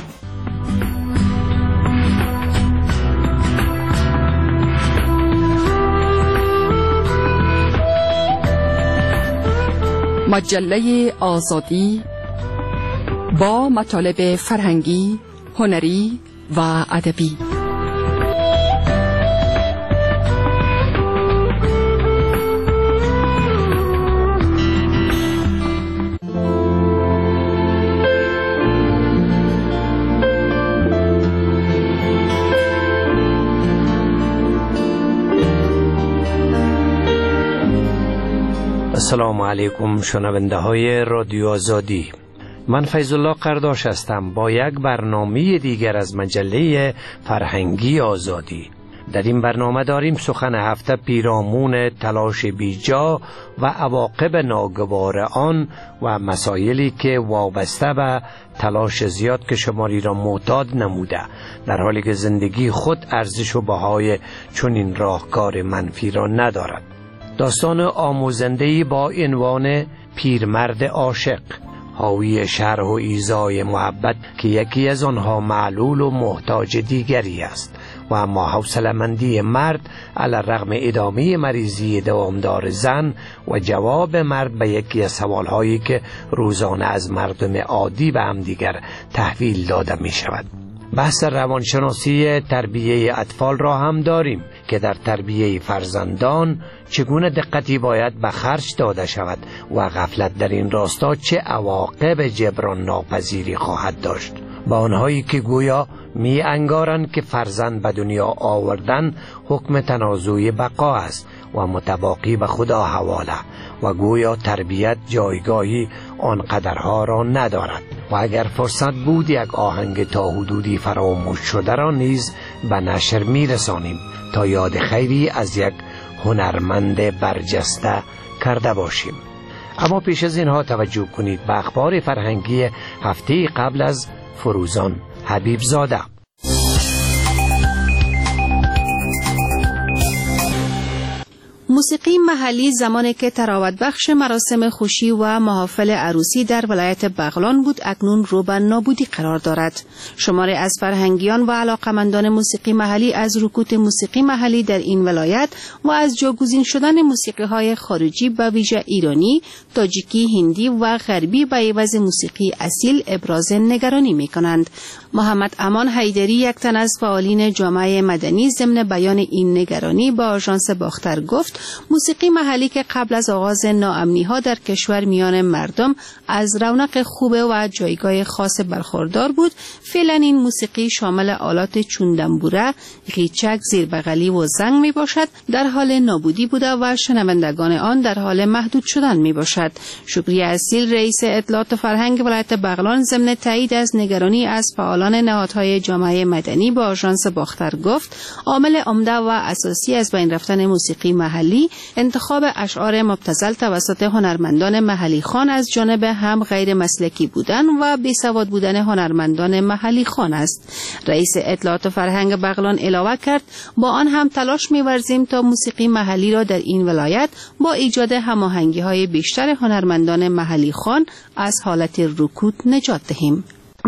مجله آزادی با مطالب فرهنگی، هنری و ادبی. السلام علیکم شنونده های رادیو آزادی، من فیض الله قرداش هستم با یک برنامه دیگر از مجله فرهنگی آزادی. در این برنامه داریم سخن هفته پیرامون تلاش بیجا و عواقب ناگوار آن و مسائلی که وابسته به تلاش زیاد که شماری را معتاد نموده، در حالی که زندگی خود ارزش و بهای چنین راهکار منفی را ندارد. داستان آموزنده‌ای با عنوان پیرمرد عاشق، حاوی شرح و ایذای محبت که یکی از آنها معلول و محتاج دیگری است و اما حوصله‌مندی مرد علی رغم ادامه مریضی دوامدار زن و جواب مرد به یکی از سوالهایی که روزانه از مردم عادی به همدیگر تحویل داده می شود. بحث روانشناسی تربیه اطفال را هم داریم که در تربیه فرزندان چگونه دقتی باید به خرج داده شود و غفلت در این راستا چه عواقب جبران ناپذیری خواهد داشت. با آنهایی که گویا می انگارند که فرزند به دنیا آوردن حکم تنازوی بقا است و متباقی به خدا حواله و گویا تربیت جایگاهی آنقدرها را ندارد و اگر فرصت بود یک آهنگ تا حدودی فراموش شده را نیز به نشر می رسانیم تا یاد خیری از یک هنرمند برجسته کرده باشیم. اما پیش از اینها توجه کنید به اخبار فرهنگی هفته قبل از فروزان حبیب زاده. موسیقی محلی زمانی که تراوت بخش مراسم خوشی و محافل عروسی در ولایت بغلان بود اکنون رو به نابودی قرار دارد. شماری از فرهنگیان و علاقمندان موسیقی محلی از رکود موسیقی محلی در این ولایت و از جاگزین شدن موسیقی های خارجی به ویژه ایرانی، تاجیکی، هندی و غربی به عوض موسیقی اصیل ابراز نگرانی می کنند. محمد امان حیدری، یک تن از فعالین جامعه مدنی، ضمن بیان این نگرانی با آژانس باختر گفت موسیقی محلی که قبل از آغاز ناامنی ها در کشور میان مردم از رونق خوب و جایگاه خاص برخوردار بود، فعلا این موسیقی شامل آلات چون دنبوره، قیچک، زیربغلی و زنگ می باشد در حال نابودی بوده و شنوندگان آن در حال محدود شدن می باشد. شکری اصیل، رئیس اطلاعات فرهنگ ولایت بغلان، ضمن تایید از نگرانی از فعالان نهادهای جامعه مدنی با آژانس باختر گفت عامل عمده و اساسی از بین رفتن موسیقی محلی محلی انتخاب اشعار مبتذل توسط هنرمندان محلی خوان از جانب هم غیر مسلکی بودن و بیسواد بودن هنرمندان محلی خوان است. رئیس اطلاعات و فرهنگ بغلان علاوه کرد با آن هم تلاش می‌ورزیم تا موسیقی محلی را در این ولایت با ایجاد هماهنگی‌های بیشتر هنرمندان محلی خوان از حالت رکود نجات دهیم.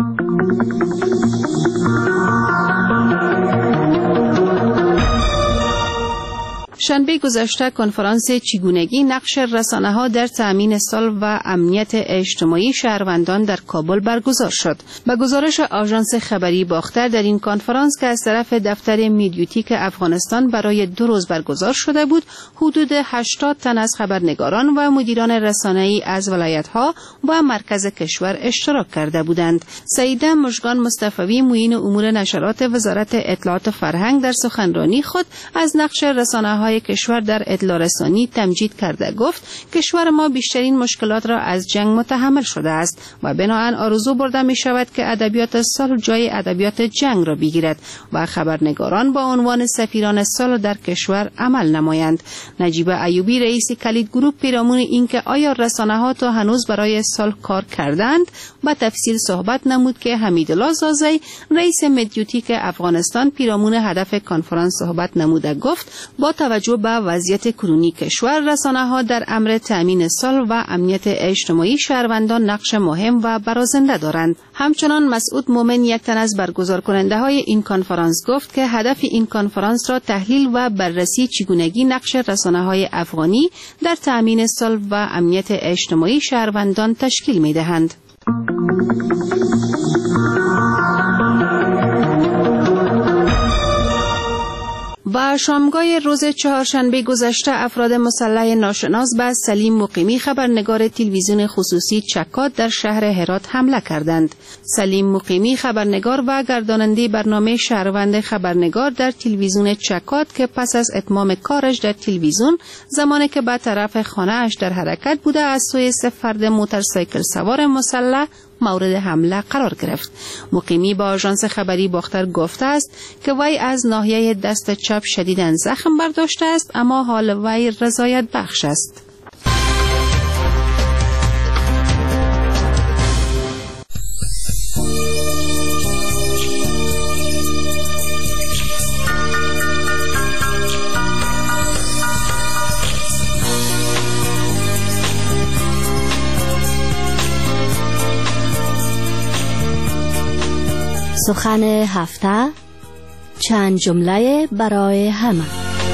شنبه گذشته کنفرانس چگونگی نقش رسانه‌ها در تأمین صلح و امنیت اجتماعی شهروندان در کابل برگزار شد. به گزارش آژانس خبری باختر در این کنفرانس که از طرف دفتر میدیوتیک افغانستان برای دو روز برگزار شده بود، حدود هشتاد تن از خبرنگاران و مدیران رسانه‌ای از ولایت‌ها و مرکز کشور اشتراک کرده بودند. سیده مژگان مصطفی معین امور نشرات وزارت اطلاعات و فرهنگ در سخنرانی خود از نقش رسانه‌های کشور در اطلاع رسانی تمجید کرده گفت کشور ما بیشترین مشکلات را از جنگ متحمل شده است و بنابراین آرزو برده می شود که ادبیات صلح جای ادبیات جنگ را بگیرد و خبرنگاران با عنوان سفیران صلح در کشور عمل نمایند. نجیب ایوبی رئیس کلید گروه پیرامون اینکه آیا رسانه‌ها تا هنوز برای صلح کار کردند با تفصیل صحبت نمود که حمیدالله زازی رئیس مدیوتیک افغانستان پیرامون هدف کنفرانس صحبت نموده گفت با توجه به وضعیت کنونی کشور رسانه‌ها در امر تأمین صلح و امنیت اجتماعی شهروندان نقش مهم و برازنده دارند. همچنان مسعود مومن یک تن از برگزار کننده های این کنفرانس گفت که هدف این کنفرانس را تحلیل و بررسی چگونگی نقش رسانه‌های افغانی در تأمین صلح و امنیت اجتماعی شهروندان تشکیل می‌دهند. و شامگاه روز چهارشنبه گذشته افراد مسلح ناشناس به سلیم مقیمی خبرنگار تلویزیون خصوصی چکاد در شهر هرات حمله کردند. سلیم مقیمی خبرنگار و گرداننده برنامه شهروند خبرنگار در تلویزیون چکاد که پس از اتمام کارش در تلویزیون زمانی که به طرف خانه اش در حرکت بوده از سوی سه فرد موتورسیکل سوار مسلح مورد حمله قرار گرفت. مقیمی با آژانس خبری باختر گفته است که وی از ناحیه دست چپ شدیداً زخم برداشته است اما حال وی رضایت بخش است. سخن هفته، چند جمله برای همه.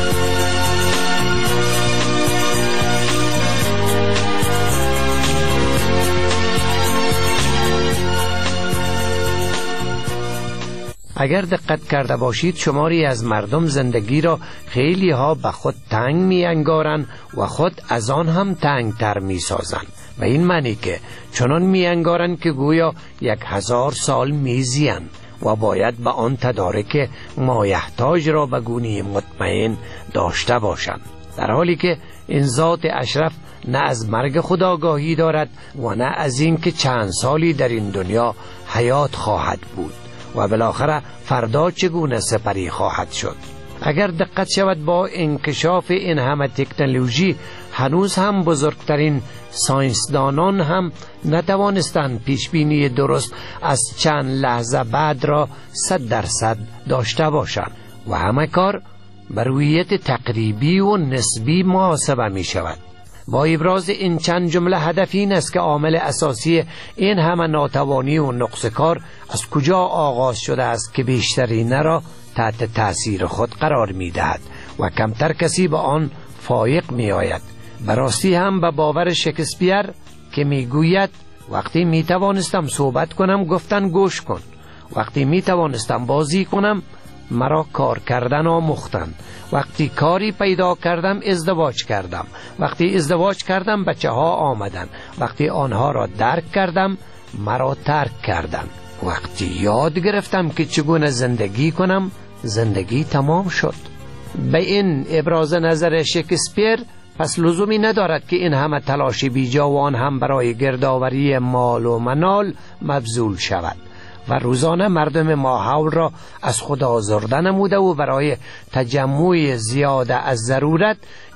اگر دقت کرده باشید شماری از مردم زندگی را خیلی ها به خود تنگ می انگارن و خود از آن هم تنگ تر می سازن. و این معنی که چنان می انگارن که گویا یک هزار سال می زین و باید به آن تدارک مایحتاج را به گونه مطمئن داشته باشند، در حالی که این ذات اشرف نه از مرگ خود آگاهی دارد و نه از این که چند سالی در این دنیا حیات خواهد بود و بالاخره فردا چگونه سپری خواهد شد. اگر دقت شود با انکشاف این همه تکنولوژی هنوز هم بزرگترین ساینسدانان هم نتوانستند پیشبینی درست از چند لحظه بعد را صد درصد داشته باشند و همه کار بر رویت تقریبی و نسبی محاسبه می شود. با ابراز این چند جمله هدف این است که عامل اساسی این همه ناتوانی و نقص کار از کجا آغاز شده است که بیشترین را تحت تأثیر خود قرار می دهد و کمتر کسی به آن فایق می آید. براستی هم به باور شکسپیر که می گوید وقتی می توانستم صحبت کنم گفتن گوش کن، وقتی می توانستم بازی کنم مرا کار کردن آموختند، وقتی کاری پیدا کردم ازدواج کردم، وقتی ازدواج کردم بچه ها آمدن، وقتی آنها را درک کردم مرا ترک کردند، وقتی یاد گرفتم که چگونه زندگی کنم زندگی تمام شد. به این ابراز نظر شکسپیر پس لزومی ندارد که این همه تلاش بیجا و آن هم برای گردآوری مال و منال مبذول شود و روزانه مردم ماحول را از خود آزرده نموده و برای تجمع زیاده از ضرورت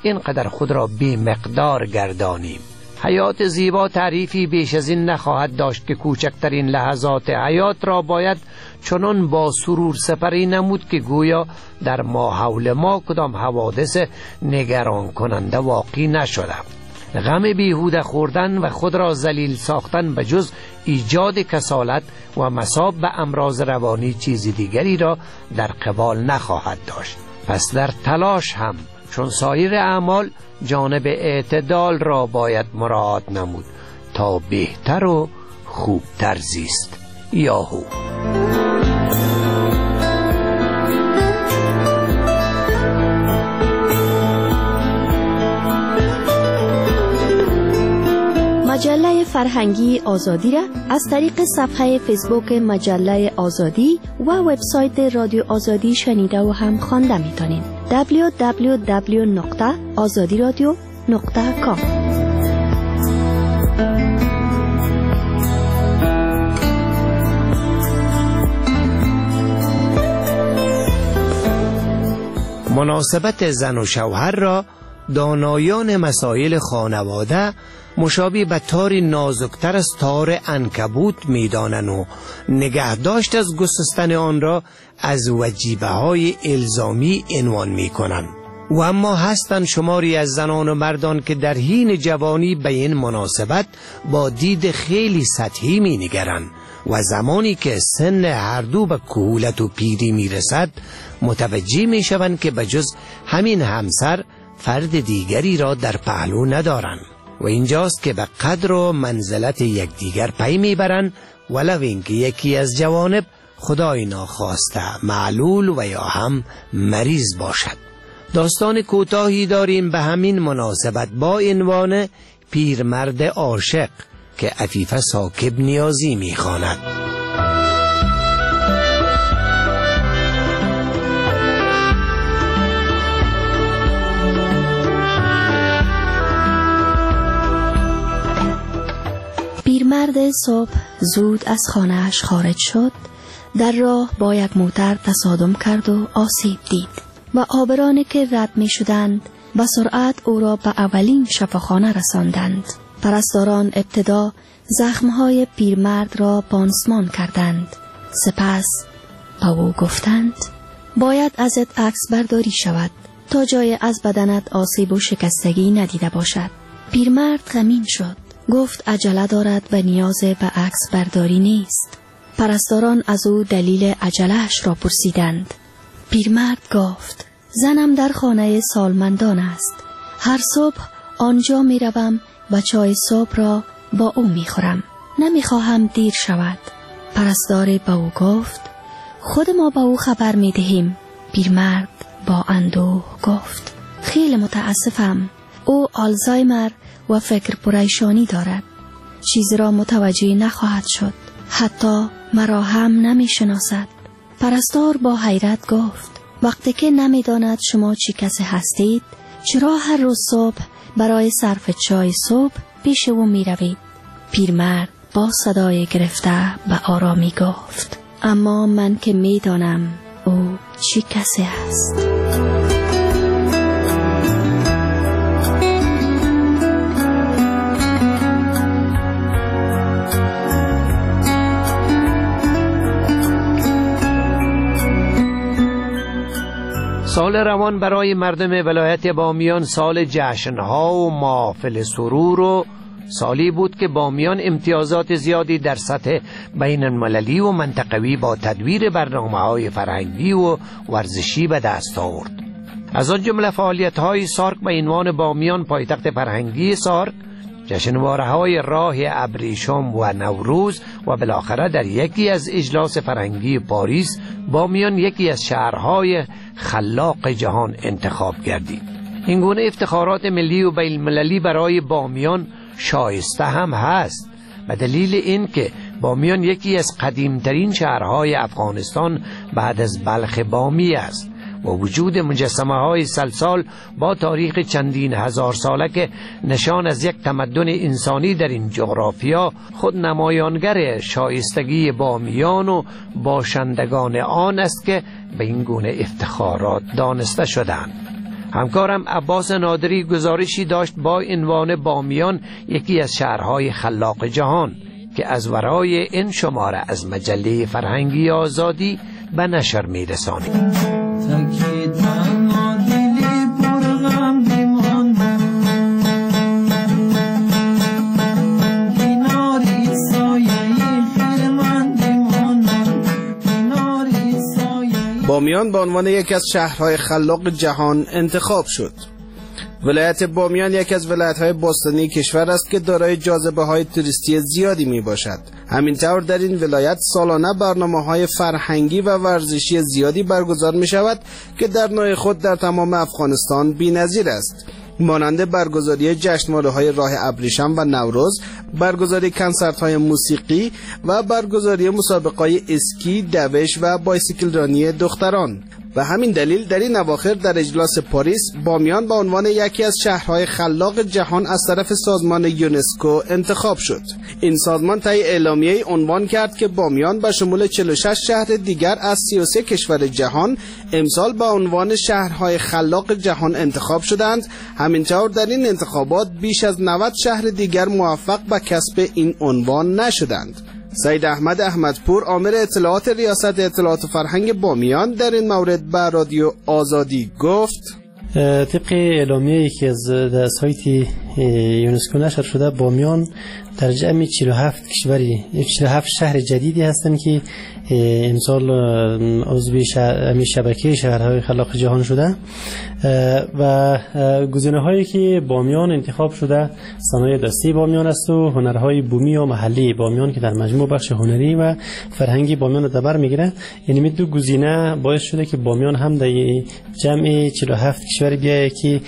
اینقدر خود را بی مقدار گردانیم. حیات زیبا تعریفی بیش از این نخواهد داشت که کوچکترین لحظات حیات را باید چنان با سرور سپری نمود که گویا در ما حول ما کدام حوادث نگران کننده واقع نشده. غم بیهوده خوردن و خود را ذلیل ساختن به جز ایجاد کسالت و مصاب به امراض روانی چیز دیگری را در قبال نخواهد داشت. پس در تلاش هم چون سایر اعمال جانب اعتدال را باید مراعات نمود تا بهتر و خوبتر زیست. یاهو. مجله فرهنگی آزادی را از طریق صفحه فیسبوک مجله آزادی و وبسایت رادیو آزادی شنیده و هم خوانده می‌تونید. دبلیو دبلیو دبلیو نقطه آزادی رادیو نقطه کام. مناسبت زن و شوهر را دانایان مسائل خانواده مشابه به تار نازکتر از تار عنکبوت می‌دانند و نگهداشت از گسستن آن را از وجیبه های الزامی عنوان می‌کنند. و اما هستند شماری از زنان و مردان که در حین جوانی به این مناسبت با دید خیلی سطحی می‌نگرند و زمانی که سن هر دو به کهولت و پیری می‌رسد متوجه می‌شوند که بجز همین همسر فرد دیگری را در پهلو ندارند. و اینجاست که به قدر و منزلت یکدیگر پی میبرند، ولو اینکه یکی از جوانب خدای ناخواسته معلول و یا هم مریض باشد. داستان کوتاهی داریم به همین مناسبت با عنوان پیرمرد عاشق که عفیفه ساکب نیازی میخواند. پیرمرد صبح زود از خانه‌اش خارج شد. در راه با یک موتر تصادم کرد و آسیب دید و آبرانی که رد می شدند با سرعت او را به اولین شفاخانه رساندند. پرستاران ابتدا زخمهای پیرمرد را پانسمان کردند. سپس به او گفتند باید ازت عکس برداری شود تا جای از بدنت آسیب و شکستگی ندیده باشد. پیرمرد غمین شد. گفت عجله دارد و نیاز به عکس برداری نیست. پرستاران از او دلیل عجله‌اش را پرسیدند. پیرمرد گفت زنم در خانه سالمندان است. هر صبح آنجا می روم و چای صبح را با او می خورم. نمی خواهم دیر شود. پرستار به او گفت خود ما به او خبر می دهیم. پیرمرد با اندوه گفت خیلی متاسفم. او آلزایمر و فکر پریشانی دارد. چیزی را متوجه نخواهد شد. حتی مرا هم نمی شناسد. پرستار با حیرت گفت وقتی که نمی داند شما چی کسی هستید چرا هر روز صبح برای صرف چای صبح پیش او می روید؟ پیرمرد با صدای گرفته به آرامی گفت اما من که می دانم او چی کسی است. سال روان برای مردم ولایت بامیان سال جشنها و محافل سرور و سالی بود که بامیان امتیازات زیادی در سطح بین المللی و منطقوی با تدویر برنامه‌های فرهنگی و ورزشی به دست آورد. از آن جمله فعالیت‌های سارک به عنوان بامیان پایتخت فرهنگی سارک، جشنواره‌های راه ابریشم و نوروز و بالاخره در یکی از اجلاس فرهنگی پاریس بامیان یکی از شهرهای خلاق جهان انتخاب گردید. این گونه افتخارات ملی و بین المللی برای بامیان شایسته هم هست به دلیل اینکه بامیان یکی از قدیمترین شهرهای افغانستان بعد از بلخ بامی است و وجود مجسمه های سلسال با تاریخ چندین هزار ساله که نشان از یک تمدن انسانی در این جغرافیا خود نمایانگر شایستگی بامیان و باشندگان آن است که به این گونه افتخارات دانسته شدند. همکارم عباس نادری گزارشی داشت با عنوان بامیان یکی از شهرهای خلاق جهان که از ورای این شماره از مجله فرهنگی آزادی به نشر می‌رسانیم. بامیان به عنوان یکی از شهرهای خلاق جهان انتخاب شد. ولایت بامیان یکی از ولایت‌های باستانی کشور است که دارای جاذبه‌های توریستی زیادی میباشد. همینطور در این ولایت سالانه برنامه‌های فرهنگی و ورزشی زیادی برگزار می‌شود که در نوع خود در تمام افغانستان بی‌نظیر است. مانند برگزاری جشنواره‌های راه ابریشم و نوروز، برگزاری کنسرت‌های موسیقی و برگزاری مسابقه‌های اسکی، دوش و بایسیکل رانی دختران. و همین دلیل در این اواخر در اجلاس پاریس بامیان به عنوان یکی از شهرهای خلاق جهان از طرف سازمان یونسکو انتخاب شد. این سازمان طی اعلامیه‌ای عنوان کرد که بامیان به شمول چهل و شش شهر دیگر از سی و سه کشور جهان امسال به عنوان شهرهای خلاق جهان انتخاب شدند. همینطور در این انتخابات بیش از نود شهر دیگر موفق به کسب این عنوان نشدند. سید احمد احمدپور آمر اطلاعات ریاست اطلاعات فرهنگ بامیان در این مورد به رادیو آزادی گفت: طبق اعلامیه‌ای که از سایت یونسکو نشر شده، بامیان در جمع چهل و هفت کشوری چهل و هفت شهر جدیدی هستند که امسال عضو شبکه شهرهای خلاق جهان شده و گزینه‌هایی که بامیان انتخاب شده صنایع دستی بامیان است و هنرهای بومی و محلی بامیان که در مجموع بخش هنری و فرهنگی بامیان رو در بر میگیره. یعنی می دو گزینه باعث شده که بامیان هم در جمع چهل و هفت کشور بیایه که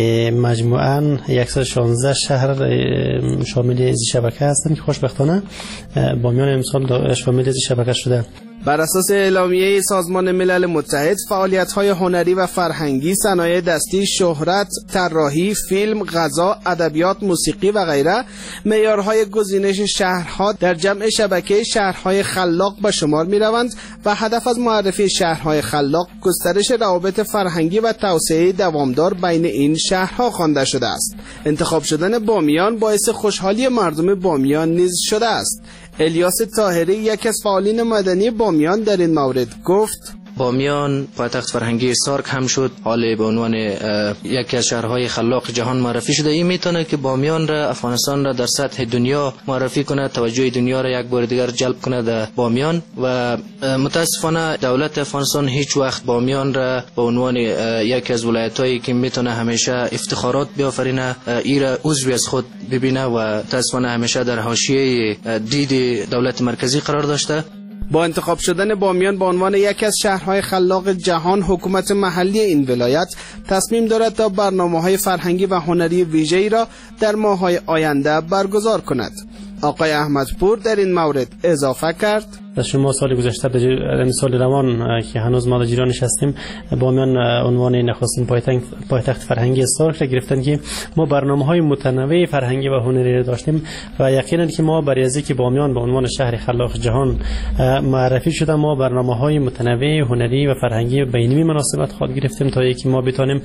مجموعاً صد و شانزده شهر شامل این شبکه هستند که خوشبختانه بامیان امسال شامل این شبکه شده. بر اساس اعلامیه سازمان ملل متحد، فعالیت‌های هنری و فرهنگی، صنایع دستی، شهرت، طراحی، فیلم، غذا، ادبیات، موسیقی و غیره معیارهای گزینش شهرها در جمع شبکه شهرهای خلاق به شمار می‌روند و هدف از معرفی شهرهای خلاق گسترش روابط فرهنگی و توسعه دوامدار بین این شهرها خوانده شده است. انتخاب شدن بامیان باعث خوشحالی مردم بامیان نیز شده است. الیاس طاهری یکی از فعالین مدنی بامیان در این مورد گفت: بامیان پایتخت فرهنگی سارک هم شد، حال به عنوان یکی از شهرهای خلاق جهان معرفی شده. این میتونه که بامیان را، افغانستان را در سطح دنیا معرفی کنه، توجه دنیا را یک بار دیگر جلب کنه در بامیان. و متاسفانه دولت افغانستان هیچ وقت بامیان را به عنوان یکی از ولایت‌هایی که میتونه همیشه افتخارات بیافرینه ای را عضوی از خود ببینه و متاسفانه همیشه در حاشیه دید دولت مرکزی قرار داشته. با انتخاب شدن بامیان به عنوان یکی از شهرهای خلاق جهان، حکومت محلی این ولایت تصمیم دارد تا برنامه‌های فرهنگی و هنری ویژه‌ای را در ماه‌های آینده برگزار کند. آقای احمدپور در این مورد اضافه کرد: در شما سال گذشته در سال روان که هنوز ما در جیرانش هستیم، بامیان عنوان نخستین پایتخت پایتخت فرهنگی سارک را گرفتن که ما برنامه‌های متنوع فرهنگی و هنری را داشتیم و یقینا که ما برای از اینکه بامیان به عنوان شهر خلاق جهان معرفی شده، ما برنامه‌های متنوع هنری و فرهنگی بین‌المللی مناسبت خود گرفتیم تا اینکه ما بتونیم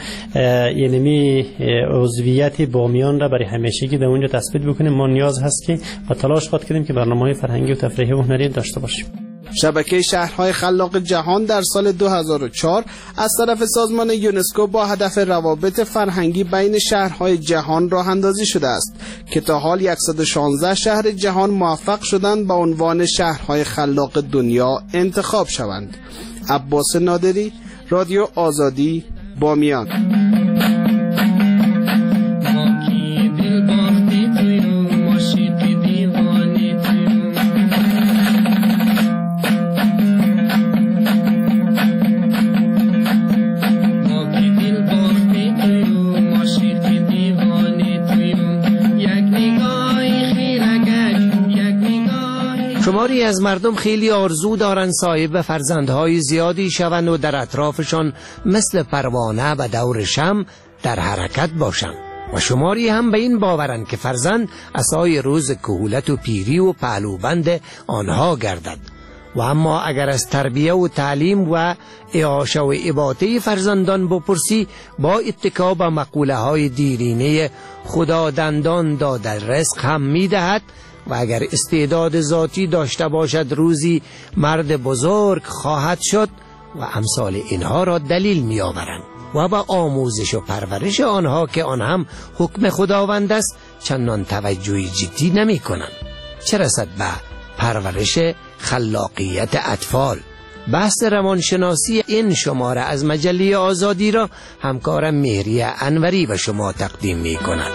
یعنی عضویت بامیان را برای همیشگی در اونجا تثبیت بکنیم. ما نیاز هست که با تلاش خود کنیم که برنامه‌های فرهنگی و تفریحی و هنری داشته باشیم. شبکه شهرهای خلاق جهان در سال دو هزار و چهار از طرف سازمان یونسکو با هدف روابط فرهنگی بین شهرهای جهان راه اندازی شده است که تا حال صد و شانزده شهر جهان موفق شدند به عنوان شهرهای خلاق دنیا انتخاب شوند. عباس نادری، رادیو آزادی، بامیان. شماری از مردم خیلی آرزو دارند صاحب فرزندهای زیادی شوند و در اطرافشان مثل پروانه و دور شمع در حرکت باشند و شماری هم به این باورند که فرزند عصای روز کهولت و پیری و پهلوبند آنها گردد و اما اگر از تربیه و تعلیم و اعاشه و اباطه فرزندان بپرسی، با اتکا به مقوله های دیرینه خدا دندان داده رزق هم میدهد و اگر استعداد ذاتی داشته باشد روزی مرد بزرگ خواهد شد و امثال اینها را دلیل می آورند و با آموزش و پرورش آنها که آن هم حکم خداوند است چندان توجه جدی نمی کنند. چه رسد به پرورش خلاقیت اطفال؟ بحث روانشناسی این شماره از مجله آزادی را همکارم مهریه انوری به شما تقدیم می کند.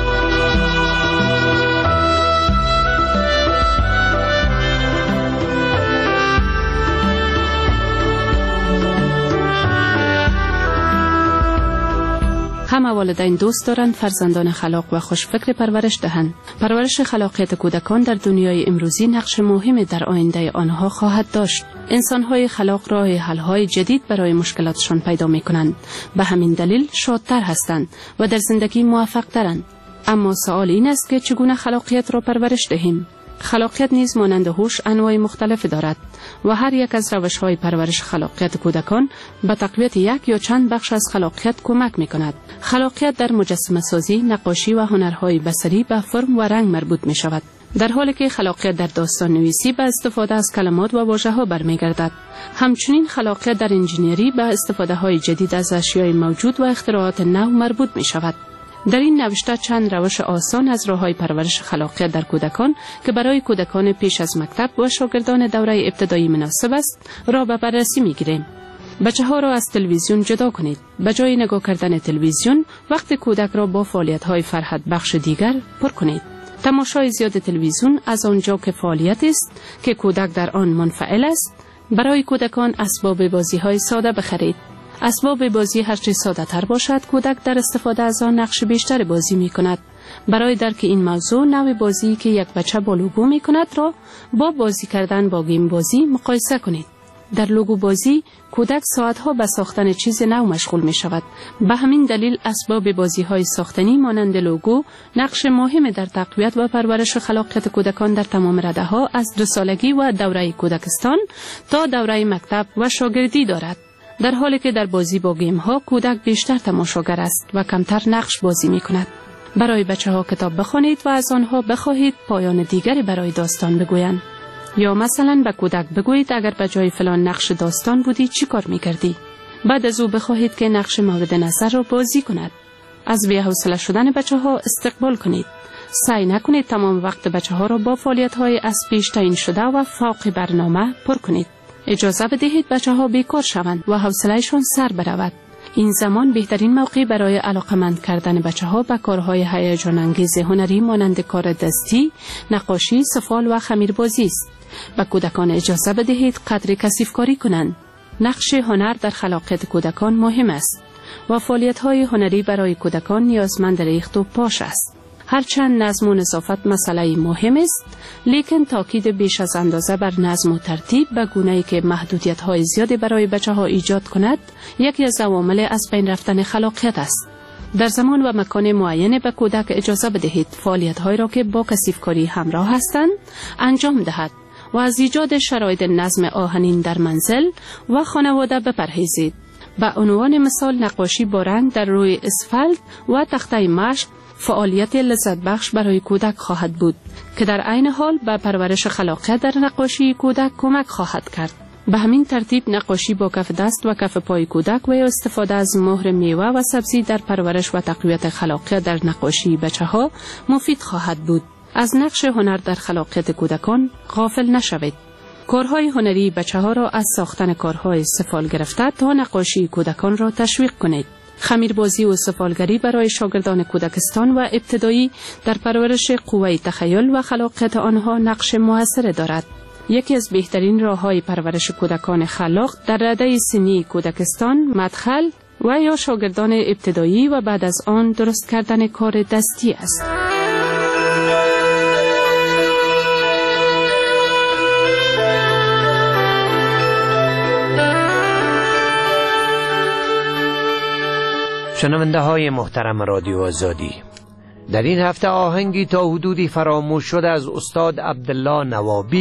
همه والدین دوست دارند فرزندان خلاق و خوشفکر پرورش دهند. پرورش خلاقیت کودکان در دنیای امروزی نقش مهمی در آینده آنها خواهد داشت. انسان‌های خلاق راه حل‌های جدید برای مشکلاتشان پیدا می‌کنند. به همین دلیل شادتر هستند و در زندگی موفق‌ترند. اما سوال این است که چگونه خلاقیت را پرورش دهیم؟ خلاقیت نیز مانند هوش انواع مختلف دارد و هر یک از روش‌های پرورش خلاقیت کودکان به تقویت یک یا چند بخش از خلاقیت کمک می‌کند. خلاقیت در مجسمه سازی، نقاشی و هنرهای بصری به فرم و رنگ مربوط می‌شود، در حالی که خلاقیت در داستان نویسی به استفاده از کلمات و واژه‌ها برمیگردد. همچنین خلاقیت در انجینری به استفاده‌های جدید از اشیاء موجود و اختراعات نو مربوط می‌شود. در این نوشته چند روش آسان از راه‌های پرورش خلاقیت در کودکان که برای کودکان پیش از مکتب و شاگردان دوره ابتدایی مناسب است را به بررسی می‌گیریم. بچه‌ها را از تلویزیون جدا کنید. به جای نگاه کردن تلویزیون، وقت کودک را با فعالیت‌های فرحت بخش دیگر پر کنید. تماشای زیاد تلویزیون از آنجا که فعالیت است که کودک در آن منفعل است، برای کودکان اسباب بازی‌های ساده بخرید. اسباب بازی هرچه ساده تر باشد، کودک در استفاده از آن نقش بیشتر بازی می کند. برای درک این موضوع، نوع بازی که یک بچه با لوگو می کند را با بازی کردن با گیم بازی مقایسه کنید. در لوگو بازی، کودک ساعتها به ساختن چیز نو مشغول می شود. به همین دلیل اسباب بازی های ساختنی مانند لوگو نقش مهم در تقویت و پرورش خلاقیت کودکان در تمام رده ها از رسالگی و دوره کودکستان تا دوره مکتب و شاگردی دارد. در حالی که در بازی با گیم ها کودک بیشتر تماشاگر است و کمتر نقش بازی می کند. برای بچه ها کتاب بخوانید و از آنها بخواهید پایان دیگری برای داستان بگویند. یا مثلا به کودک بگویید اگر به جای فلان نقش داستان بودی چی کار می کردی؟ بعد از او بخواهید که نقش مورد نظر را بازی کند. از بی‌حوصله شدن بچه ها استقبال کنید. سعی نکنید تمام وقت بچه ها را با فعالیت های از پیش تعیین شده و فوق برنامه پر کنید. اجازه بدهید بچه ها بیکار شوند و حوصله‌شان سر برود. این زمان بهترین موقع برای علاقمند کردن بچه ها به کارهای هیجان انگیز هنری مانند کار دستی، نقاشی، سفال و خمیربازی است. به کودکان اجازه بدهید قدر کثیف‌کاری کنند. نقش هنر در خلاقیت کودکان مهم است و فعالیت‌های هنری برای کودکان نیازمند ریخت و پاش است. هرچند نظم و نظافت مسئله مهم است، لیکن تاکید بیش از اندازه بر نظم و ترتیب به گونه‌ای که محدودیت‌های زیادی برای بچه‌ها ایجاد کند، یکی از عوامل از بین رفتن خلاقیت است. در زمان و مکان معین به کودک اجازه بدهید فعالیت‌هایی را که با کثیف‌کاری همراه هستند انجام دهد و از ایجاد شرایط نظم آهنین در منزل و خانواده بپرهیزید. به عنوان مثال نقاشی با رنگ در روی اسفالت و تخته مشق فعالیت لذت بخش برای کودک خواهد بود که در عین حال به پرورش خلاقیت در نقاشی کودک کمک خواهد کرد. به همین ترتیب نقاشی با کف دست و کف پای کودک و استفاده از مهر میوه و سبزی در پرورش و تقویت خلاقیت در نقاشی بچه‌ها مفید خواهد بود. از نقش هنر در خلاقیت کودکان غافل نشوید. کارهای هنری بچه‌ها را از ساختن کارهای سفال گرفته تا نقاشی کودکان را تشویق کنید. خمیربازی و سفالگری برای شاگردان کودکستان و ابتدایی در پرورش قوه تخیل و خلاقیت آنها نقش موثر دارد. یکی از بهترین راه‌های پرورش کودکان خلاق در رده سنی کودکستان، مدخل و یا شاگردان ابتدایی و بعد از آن درست کردن کار دستی است. شنونده های محترم رادیو آزادی، در این هفته آهنگی تا حدودی فراموش شده از استاد عبدالله نوابی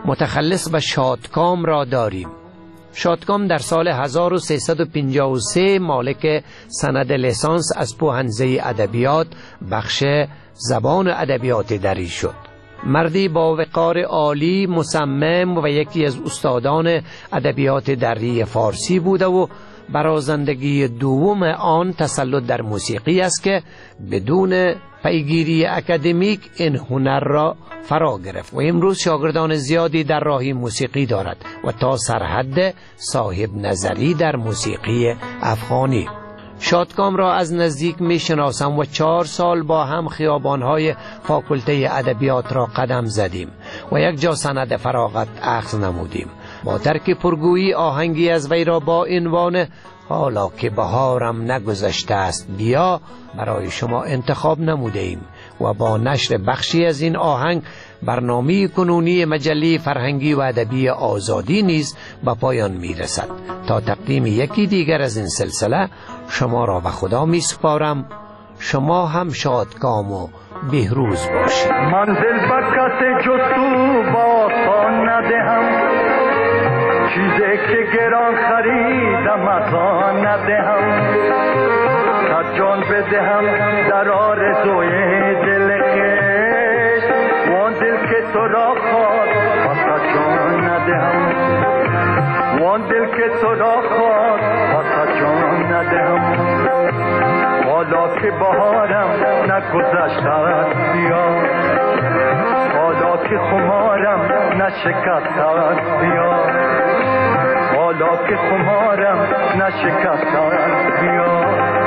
متخلص و شادکام را داریم. شادکام در سال هزار و سیصد و پنجاه و سه مالک سند لیسانس از پوهنزه ادبیات بخش زبان و ادبیات دری شد. مردی با وقار عالی، مصمم و یکی از استادان ادبیات دری فارسی بوده و برازندگی دوم آن تسلط در موسیقی است که بدون پیگیری اکادمیک این هنر را فرا گرفت و امروز شاگردان زیادی در راه موسیقی دارد و تا سرحد صاحب نظری در موسیقی افغانی. شادکام را از نزدیک می شناسم و چهار سال با هم خیابانهای فاکولته ادبیات را قدم زدیم و یک جا سند فراغت اخذ نمودیم. با ترک پرگویی آهنگی از وی را با عنوان حالا که بهارم نگذشته است بیا برای شما انتخاب نموده ایم و با نشر بخشی از این آهنگ برنامه کنونی مجله فرهنگی و ادبی آزادی نیز به پایان می رسد. تا تقدیم یکی دیگر از این سلسله شما را به خدا می سپارم. شما هم شادکام و بهروز باشید. منزل بکت جستو با آن ندهم، چیزی که گران خریدم از آن ندهم، تا جان بدهم در آرزوی دل خویش، وان دل که تو را خواست پس جان ندهم، وان دل که تو را خواست پس جان ندهم. حالا که بهارم نگذشته است بیا، حالا که خمارم نشکسته است بیا، حالا که خمارم نشکسته است بیا.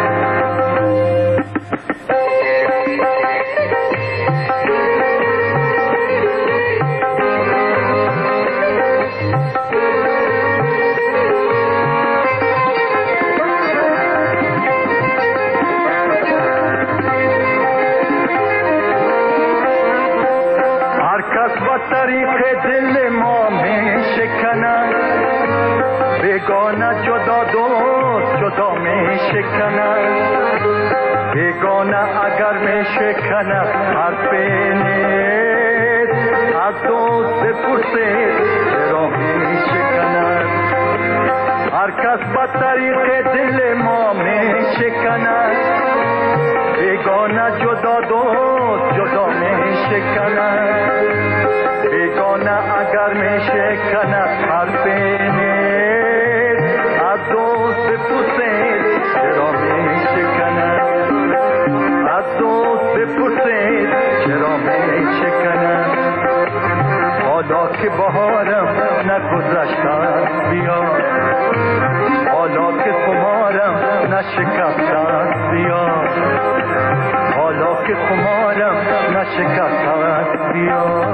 طریق دل ما می شکنن، بیگانه جدا دوست جدا می شکنن، بیگانه اگر می شکنن حرفی نیست، از دوست بپرسید چرا می شکنن. هر کس به طریق دل ما می شکنن، بیگانه جدا دوست جدا می شکنن، بیگانه اگر می شکند حرفی نیست، از دوست بپرسید چرا می شکند، از دوست بپرسید چرا می شکند. حالا که بهارم نگذشته است بیا، حالا که خمارم نشکسته است بیا، حالا که خمارم نشکسته است بیا.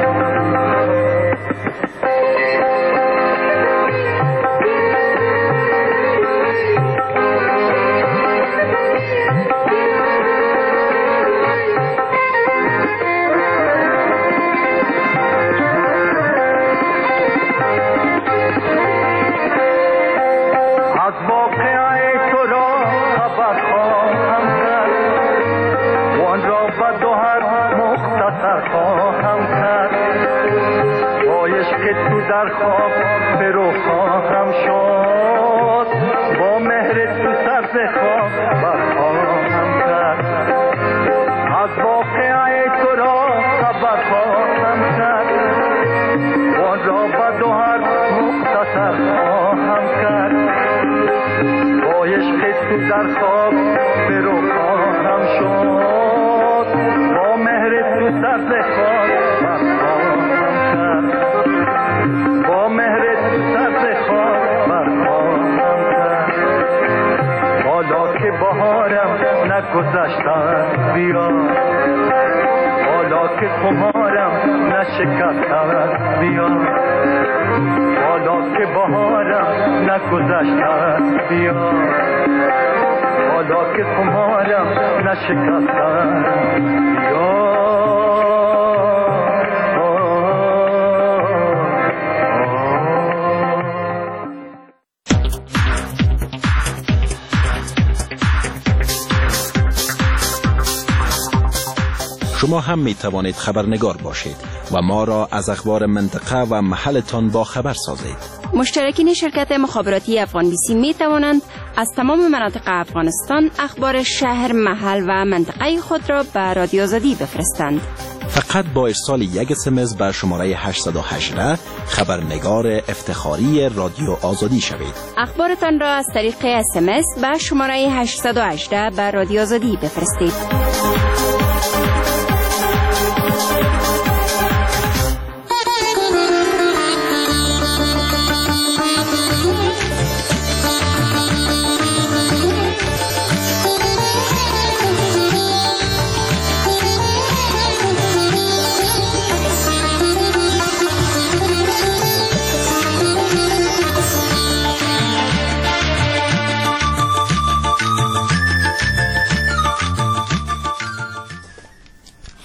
در خواب برو خواهم شد، با مهر تو سر خواب برخواهم کرد، از واقعه تو را خبر خواهم کرد، وان را به دو هر مختصر خواهم کرد، با عشق تو در خواب برو خواهم شد، با مهر تو سر خواب برخواهم کرد، با مهر سر خواب برخواهم کرد. حالا که بهارم نگذشته است بیا، حالا که خمارم نشکسته است بیا، حالا که بهارم نگذشته است بیا، حالا که خمارم نشکسته است بیا. شما هم می توانید خبرنگار باشید. و ما را از اخبار منطقه و محلتان با خبر سازید. مشترکین شرکت مخابراتی افغان بی سی می توانند از تمام مناطق افغانستان اخبار شهر، محل و منطقه خود را به رادیو آزادی بفرستند. فقط با ارسال یک اسمس به شماره هشت یک هشت خبرنگار افتخاری رادیو آزادی شوید. اخبارتان را از طریق اسمس به شماره هشت یک هشت به رادیو آزادی بفرستید.